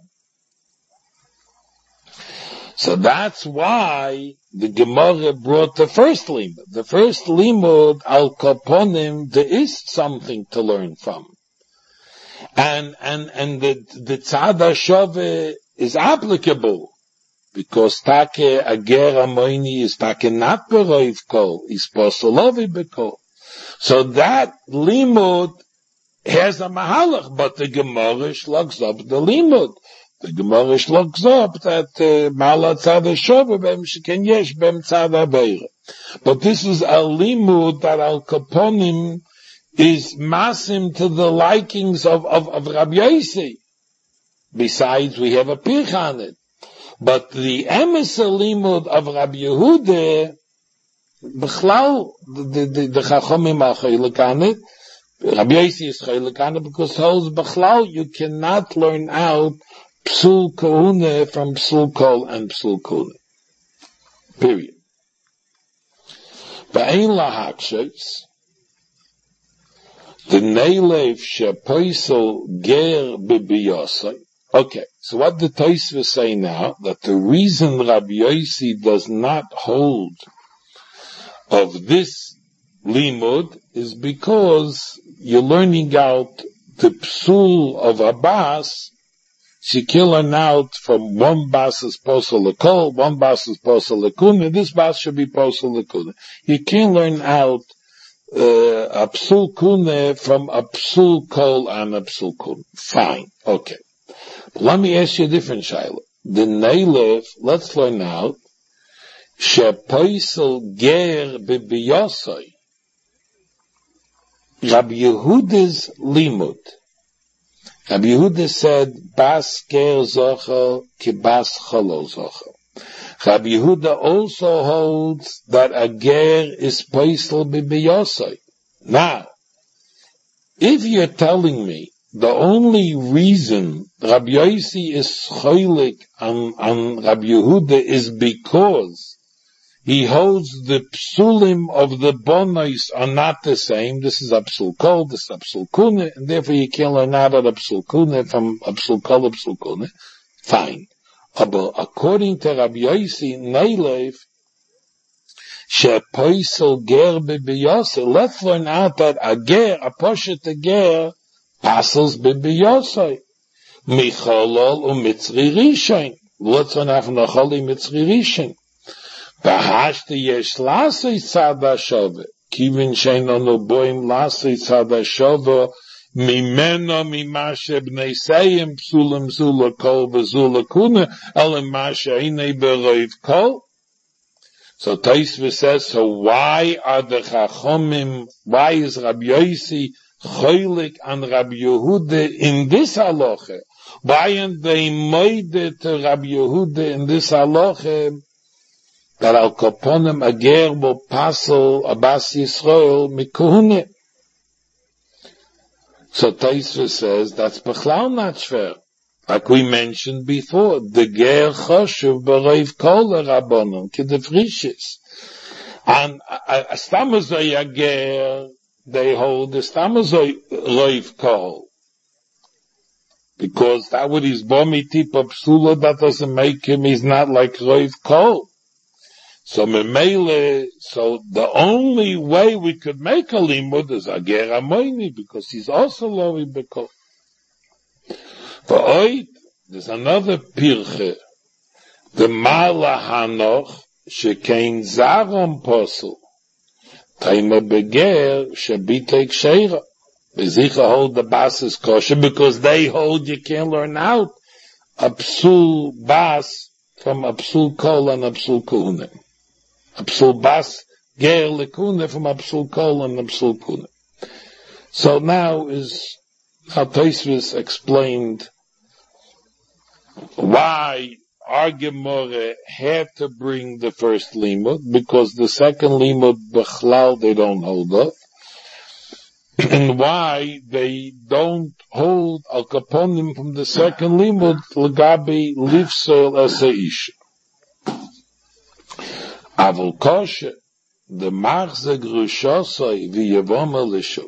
So that's why the Gemara brought the first limud. The first limud, al kaponim, there is something to learn from. And, and, and the, the tzad hashove is applicable. Because take a ger amoini is take not beroiv kol, is posolovi bekol. So that limud has a mahalach, but the Gemara slugs up the limud. The Gemara slugs up that mala tzad hashove bem sheken yesh bem tzad habeira. But this is a limud that al kaponim is masim to the likings of, of, of Rabbi Yosi. Besides, we have a pirch on it. But the emes limud of Rabbi Yehuda, b'chlal, the, the, the chachomim are chaylik on it. Rabbi Yosi is chaylik on it because holds b'chlal, you cannot learn out psul kohune from psul kol and psul kohune. Period. Ve'ein lahakshos, the neilev shepoisel ger bibiyosai. Okay, so what the Tosfos say now, that the reason Rabbi Yossi does not hold of this limud is because you're learning out the psul of a bas. She can learn out from one bas is posel lekol, one bas is posel lekuna. This bas should be posel lekuna. You can learn out uh, a psul kune from a psul kol and a psul kun. Fine, okay. But let me ask you a different shayla. The neilev, let's learn out shepoisel ger bibiyosai. Rabbi Yehuda's limud. Rabbi Yehuda said, Bas ger zochel ki bas cholo zochel. Rabbi Yehuda also holds that a ger is poisel bibiyosai. Now, if you're telling me the only reason Rabbi Yossi is cholik on, on Rabbi Yehuda is because he holds the psulim of the bonos are not the same. This is a psul kol, this is a psul kune, and therefore you can't learn out of a psul kune from a psul kol, a psul kune. Fine. But according to Rabbi Yossi, neilev, shepoisel ger bibiyosai, let's learn out that a ger, a poshet a ger, passes bibiyosai. Micholol u'mitzri rishain. Let's learn out from the choli mitzri rishain. Bahashte yesh lasei tzada shove. Kivin sheino no boim lasei tzada shove. Mimeno mimashe bnei seim psulim zula kol v'zula kuna ele mashe inei beroiv kol. So Tosfos says, so why are the Chachomim, why is Rabbi Yossi cholik and Rabbi Yehuda in this halacha? Why aren't they moide to Rabbi Yehuda in this halacha? That al koponim ager bo pasel abas Yisrael mikuhune. So Tosfos says that's bechlal not fair. Like we mentioned before, the ger choshev b'roiv kol rabbanon kedefrishis, and a stamazoi a ger they hold the stamazoi roiv kol because that would his bomi tip of psula, that doesn't make him, he's not like roiv kol. So memele, so the only way we could make a limud is a ger amoini, because he's also lovi bekol. For oid, there's another pirche, the mala hanoch shekain zaron posel, taima beger shabitek sheira. Bezicha hold the bas is kosher because they hold you can't learn out a psul bas from a psul kol and a psul kuhne. A psul bas ger lekune from a psul kol and a psul kuhne. So now is how Tosfos explained why our Gemara had to bring the first limud, because the second limud bechlal they don't hold up, and why they don't hold al kaponim from the second limud legabi lifsel aseish. Avol kosher the machzeg rushosai v'yavoma l'shuk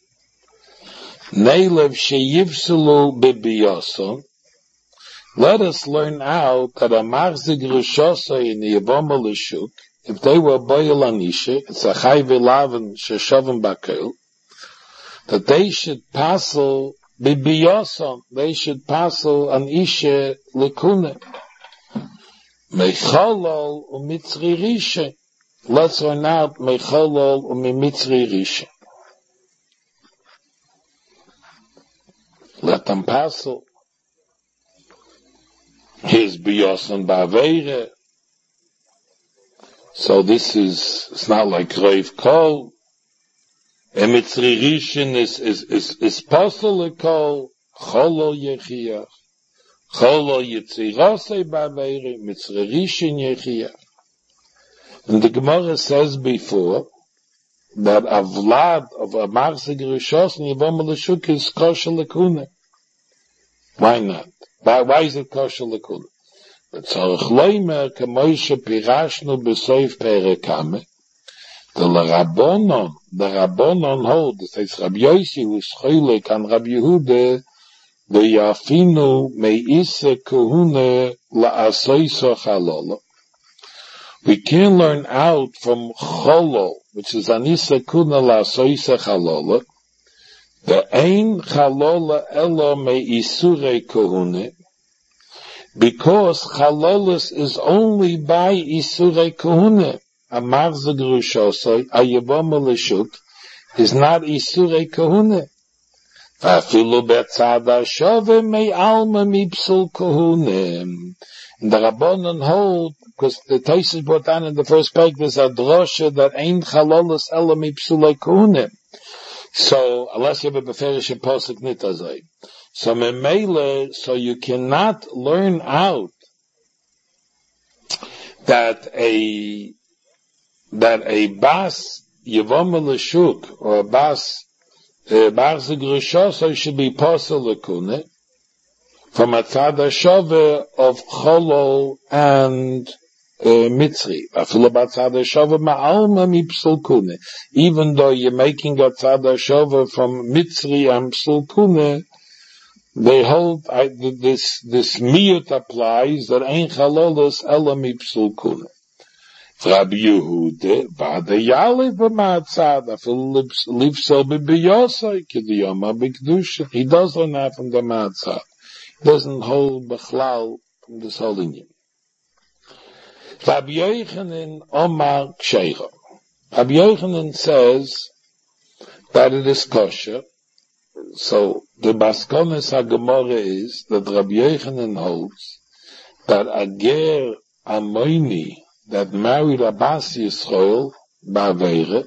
neilev sheyivselu bebiyoson. Let us learn out that a machzeg rushosai in the yavoma l'shuk, if they were boyel anisha, it's a chay v'laven sheshavim bakel, that they should passel bibiyoson, they should passel an isha lekune. Mecholol u'mitzri rishe. Let's learn out mecholol u'mitzri rishe. Let them passel. His biyoson ba'aveire. So this is, it's not like Reiv Kol. Emitzri Rishin is, is, is, is Posel Kol, Cholo Yechiach, Cholo Yetzirosei Ba'aveire, Mitzri Rishin Yechiach. And the Gemara says before, that a vlad of a Machzeg Rishos in Yavom L'Shuk is kosher lekune. Why not? Why, why is it kosher lekune? But Tzarech Loimer Kamoishe Pirashnu B'Soif Perekame. The Rabbonon, the Rabbonon hold, it says Rabbi Yossi, who is Choylek and Rabbi Yehuda, the Yafinu me'isa kahuna la'asoisa chalola. We can learn out from Cholol, which is anisa kuna la'asoisa chalola, the ein chalola elo me'isure kahuna, because chalolis is only by isure kahuna. Amar Zagrushosai, Ayabam Lishut, is not Isure Kahune. Afilu Betzada Shove Me Alma Mipsul Kahune. And the Rabbanon hold, because the Taisus brought down in the first page, there's a drosha that ain't Chalolis Ela Mipsul Kahune. So, unless you have a Beferish Posik Nitazai. So, Memele, so you cannot learn out that a that a bas Yavam Lashuk or a bas Barz Grushoso should be posel lekune from a tzad shove of Cholol and uh, Mitzri. Afilu b'tzad shove ma'alma mipsul kune. Even though you're making a tzad shove from Mitzri and Psul Kune, they hold uh, this this miyut applies that ein chalolos ela mipsul kune. Rabbi Yehuda, v'ada yalev b'ma'atzad, afil livsel b'biyosai, k'diyama b'kedusha. He does learn that from the ma'atzad. He doesn't hold b'chlal from this whole inyan. Rabbi Yochanan Omar Ksheira. Rabbi Yochanan says that it is kosher. So the Baskones HaGemara is that Rabbi Yochanan holds that a ger amoini that married a Bas Yisrael, Ba'avere,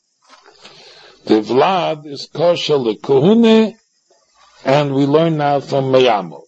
the Vlad is kosher lekehune, and we learn now from Meyamov.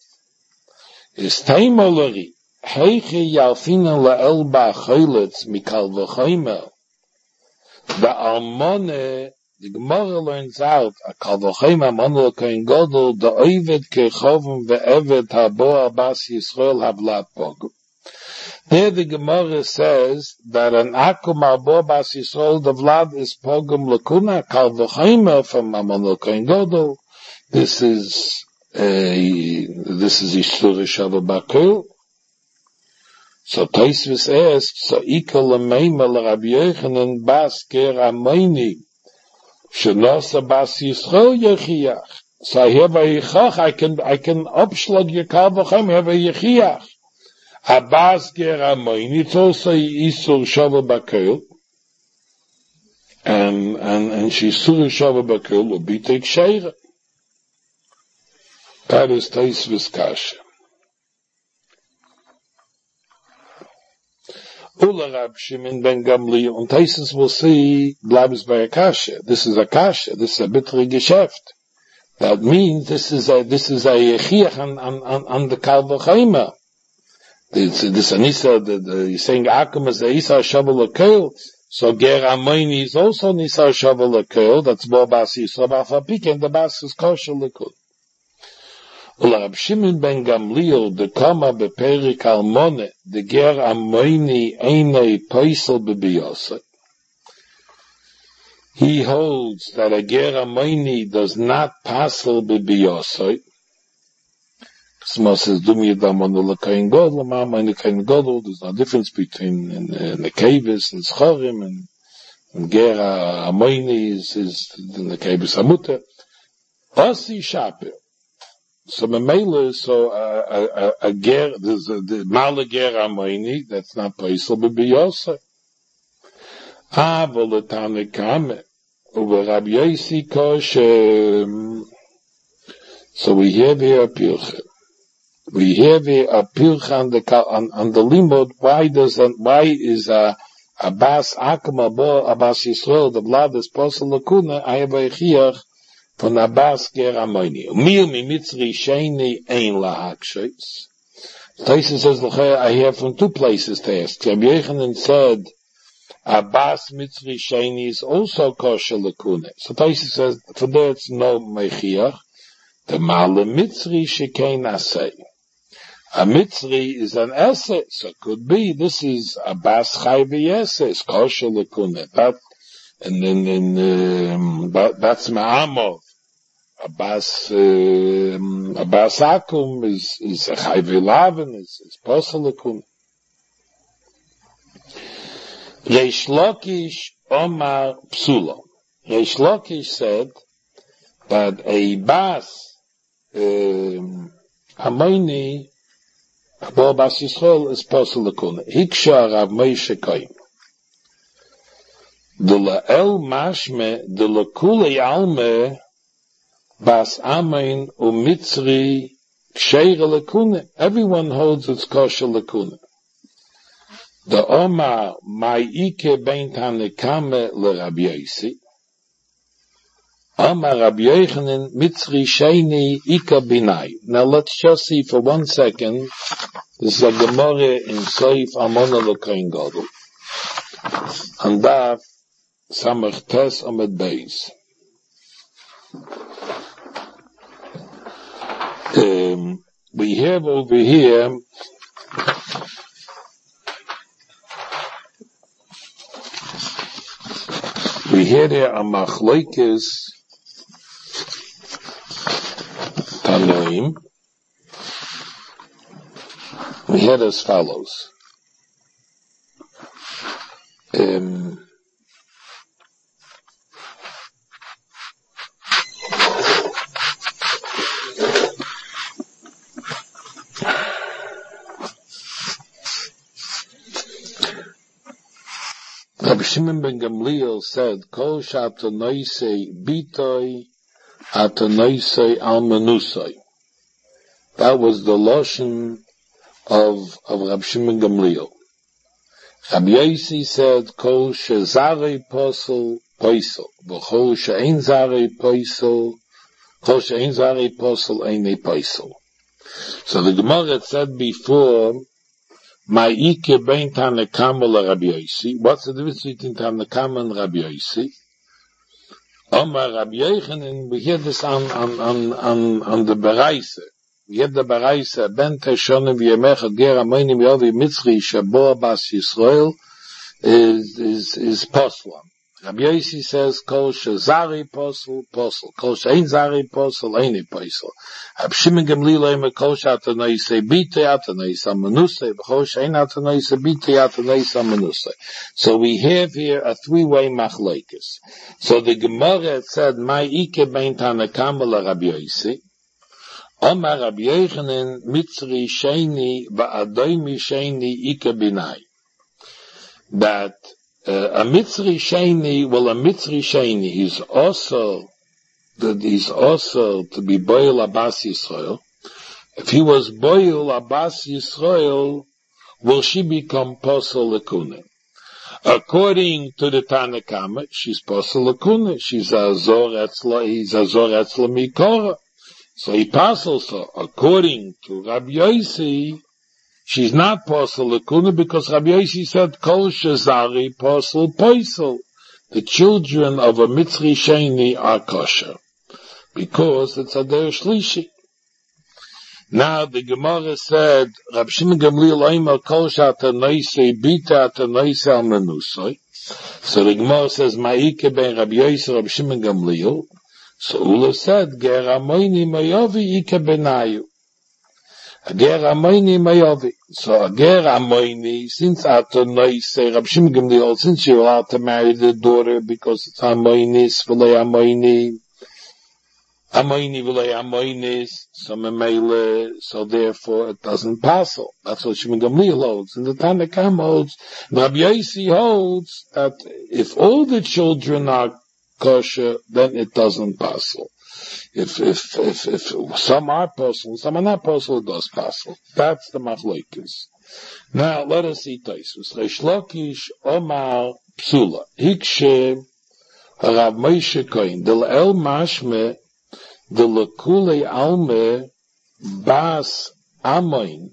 Is Taimolari, heiche yalfina la'el ba'achoylitz mikal v'choymer. The Almone, the Gemara learns out, a kal v'choymer amon l'koyin godol, the oived kechovim ve'eved habo Bas Yisrael hablat pogum. Here the Gemara says that an akum arbo bas Yisrael, the Vlad is pogum lakuna, kal v'chaymer from Amon l'koyin godol. This is a, this is Yisur Shava Bakul. So Taisvis asks, so ikal l'meima l'Rabbi Yochanan bas ger amayni, shenosa bas Yisrael yechiach. So I have a yichach, I can, I can upschlag your kal v'chaymer, I have a yechiach. Abbas ger amayni, it's also Yisur Shava Bakul, and, and, and Yisur Shava Bakul will be take sheira. That is Taisvis Kasha. Ula Rab Shimon ben Gamliel, and Taisus will see, blabes by a Kasha. This is a Kasha, this is a bittere Geschäft. That means this is a, this is a Yechiach on, on, on the Kal V'chaymer. This, this Anisa, the, the, he's saying Akum is the Isa Shavel Akel, so Ger Amayni is also Nisa Shavel Akel, that's Bo Bas Yisrael B'afapik, and the Bas is Kosher Lekul. Rab Shimon ben Gamliel, the Kama bePerik Almone, the Ger Amayni Einei Paisel B'biyosai. He holds that a Ger Amayni does not Pasel B'biyosai. There's no difference between in, in the Kavis and Schorim and, and Gera Amayni is, is in the Kavis Amuta. Osi Shapir. So Memela, so a, a, a Ger, there's a the Mala Gera Amayni, that's not Paisel B'Biyosa. Ah, Volatane Kame. Over Rabbi Yossi Kosh. So we have here a Pilche. We have a pilcha on the on, on the limud. Why does why is a a bas akum abo a bas Yisrael the blood is posel lakuna? I have a chiach from a bas ger amayni. Mil mi mitzri sheini ein lahakshitz. Taisa says I have from two places to ask. Rabbi Yochanan said a bas mitzri sheini is also kosher lakuna. So Taisa says for there it's no mechiach. The mala mitzri shekein asay. A Mitzri is an essay, so it could be, this is a Bas Chai V'Yeseh, it's kosher l'kuneh. That, and then, in, um, that's Ma'amov. Abbas, um, Abbas Akum is, is a Chayvilaven, is, is Poselakum. Reish Lakish Omar Psula. Reish Lakish said that a Bas, um, Amoini, Abo Bas Yisrael is Poselakum. Hiksha Rav Moshe Koim. De la El Mashme, de la Kule Alme, Bas Amein u'Mitzri Ksheira Lekune. Everyone holds it's kosher Lekune. The Omar Ma'ike Bein Tanekame LeRabbi Yosi. Omar Rabbi Yochanan Mitzri Sheini Ika Binai. Now let's just see for one second. This is a Gemara in Seif Amona L'Koyin Gadol. And Daf Samach Tes Amid Beis. Um, we have over here we hear there a machlokes Tanoim. We hear as follows. Um, Rabbi Shimon ben Gamliel said, Kol sha'atonoisei bitoi atonoisei almanusoi. That was the lotion of, of Rabbi Shimon ben Gamliel. Rabbi Yosi said, Kol she'zarei posel poisel, v'chol she'ein zarei poisel, kol she'ein zarei posel einei poisel. So the Gemara said before, Ma'ike bein Tanakama LeRabbi Yosi. What's the difference between Tanakama and Rabbi Yosi? Omar Rabbi Yochanan, we hear this on, on, on, on, on the Baraisa. We hear the Baraisa, Ben Teshonim v'yemecha ger amoinim yovi mitzri shabo bas Yisrael is, is, is poslam. Rabbi Yosi says, Kol she'zari posel, posel. Kol she'ein zari posel, eini posel. Rabbi Shimon Gamliel omer kol she'atonoisei bitei atonoisei almanusei, v'kol she'ein atonoisei bitei atonoisei almanusei. So we have here a three-way machlokes. So the Gemara said, Ma'ike bein Tanakama LeRabbi Yosi. Omar Rabbi Yochanan mitzri sheini va'adoimi sheini ika binai. That Uh, a Mitzri Sheni, well, a Mitzri Sheni is also, that is also to be Boil Abbas Yisrael. If he was Boil Abbas Yisrael, will she become Posel Lekune? According to the Tanakama, she's Posel Lekune. She's a Zor Etzla, he's a Zor Etzla Mikora. So he passes her. According to Rabbi Yosi, she's not posel lekuna because Rabbi Yosi said kol shezari posel poisel. The children of a Mitzri Sheni are kosher because it's a der shlishi. Now the Gemara said Rabbi Shimon Gamliel omer kol sha'atonoisei bita atonoisei almanusoi. So the Gemara says ma'ike ben Rabbi Yosi Rabbi Shimon Gamliel. So Ula said ger amoini mayovi ike benayu. Ager Amoini Mayovi. So Ager Amoini, since Atonoisei, Rabbi Shimon Gamliel, since you're allowed to marry the daughter because it's Amoinis, V'lei Amoini, Amoini V'lei Amoinis, so Memele, so therefore it doesn't passel. That's what Shimon Gamliel holds. And the Tanakam holds, Rabbi Yosi holds that if all the children are kosher, then it doesn't passel. If, if, if, if some are posel, some are not posel, it does posel. That's the machlokes. Now, let us see Taisus. Reish Lakish Omar Psula. Hikshe Rav Moshe Koyin. Del El Mashme Del Lekule Alme Bas Amoin.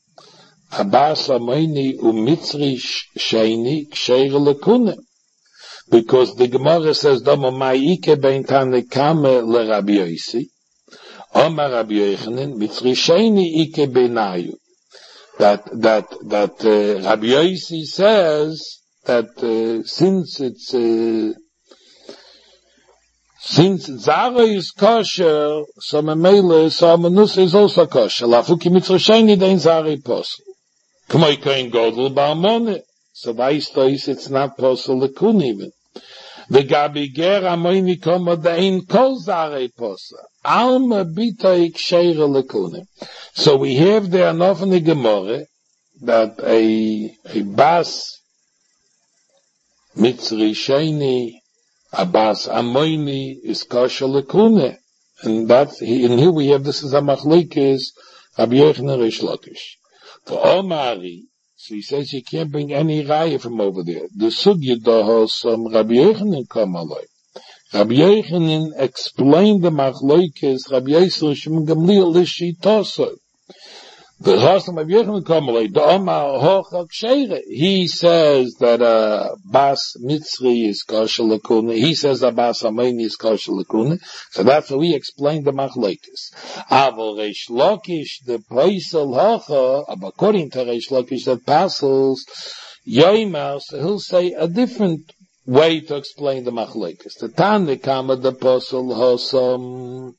Abas Amoini Umitzri Sheini Ksheir Lekune. Because the Gemara says, Doma ma'ike bein Tanakama LeRabbi Yosi, Omar Rabbi Yochanan, Mitzri Sheini ike beinayu. That, that, that, uh, Rabbi Yosi says that, uh, since it's, uh, Since Zara is kosher, so Memele, so Manus is also kosher. Lafuki Mitzri Sheni, then Zara is possible. K'moi Kohen Godel Ba'amone. So Vaistois, it's not possible to kun even. V'gabi ger amoini koma de'in kol Zara is possible. Alma bita iksheira lekunim. So we have there enough in the Gemara that a, a bas Mitzri Sheni, a bas Amoini is kosher lekune. And that's, and here we have, this is a machlekes, Rabbi Yochanan Reish Lakish. For Omari, so he says you can't bring any raya from over there. The sugya dahos, um, Rabbi Yochanan come along. Rabbi Yochanan explained the machlekes, Rabbi Yisrael Shimon Gamliel Lishitoso. The Hasam Rabbi Yochanan come along, the Omar Hochak Sheire. He says that uh, Bas Mitzri is kosher lekune. He says that Bas Amoni is kosher lekune. So that's how we explained the machlekes. Aval Reish Lakish, the Paisel Hocha, according to Reish Lakish, that passes Yoimar, so he'll say a different way to explain the machlekes. The Tane Kama the Apostle Hosam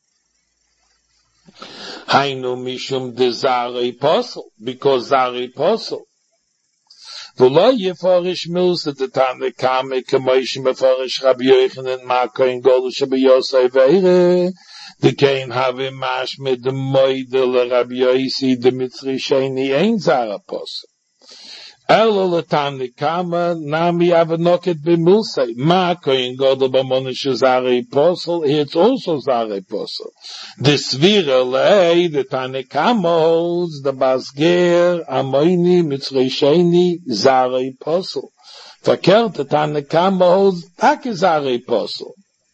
Hainu Mishum de Zari Apostle, because Zari Apostle. V'lo yefarish mills that the Tane Kama Kamoish mefarish Rabbi Yochanan Ma Kohen Gadol shebiyosei veire. The Kain have a mash med the moidel Rabbi Yosi the Mitzri Sheni ein Zari Apostle. Elo l'tani kama nami avanoket b'mulsei. Ma koyin gadol b'monish Zari Apostle. It's also Zari Apostle. The svira lei the tani kama holds the basger amoini Mitzri Sheni Zari Apostle. Verkehrt the tani kama holds tak Zari Apostle.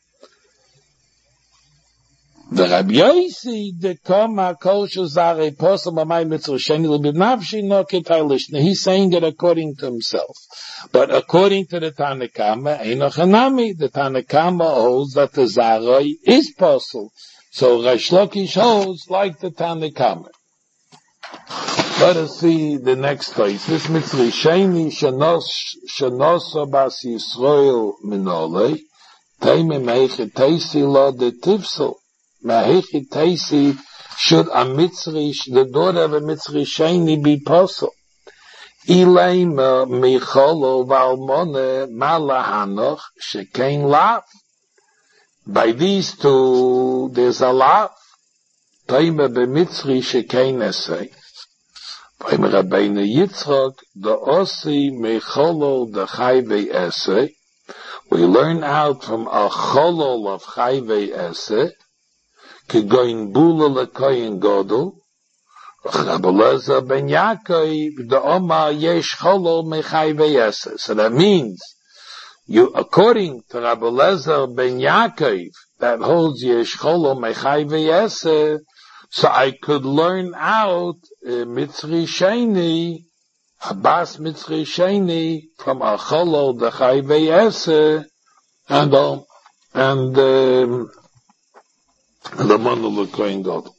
The Rabbi Yosi, the Kama Kosher Zari Apostle, Mamai Mitzri Sheni, L'binavshi no ketaylish. He's saying it according to himself. But according to the Tanakama, Einoch Hanami, the Tanakama holds that the Zari is Apostle. So Reish Lakish holds like the Tanakama. Let us see the next place. This Mitzri Sheni, Shanosa Bas Yisrael Minole, Teime Meiche Teisi Lo de Tifsel. Mahechi Teisi, should a Mitzri, the daughter of a Mitzri Sheni be possible? Ileima Micholo Valmone Malahanoch Shekain Lav. By these two, there's a Lav. Taima be Mitzri Shekain Esei. Taima Rabbeinu Yitzchak, the Osi Micholo the Chayve Esei. We learn out from a Cholol of Chayve Esei. Kegoin bula lekoyin godel, Rabbi Eliezer ben Yaakov, the Omar yesh cholol mechai v'yeseh. So that means, you, according to Rabbi Eliezer ben Yaakov, that holds yesh cholol mechai v'yeseh, so I could learn out uh, Mitzri Sheni, Habas Mitzri Sheni, from a cholol the chai v'yeseh, and um, and um, the man of the Kohen Gadol.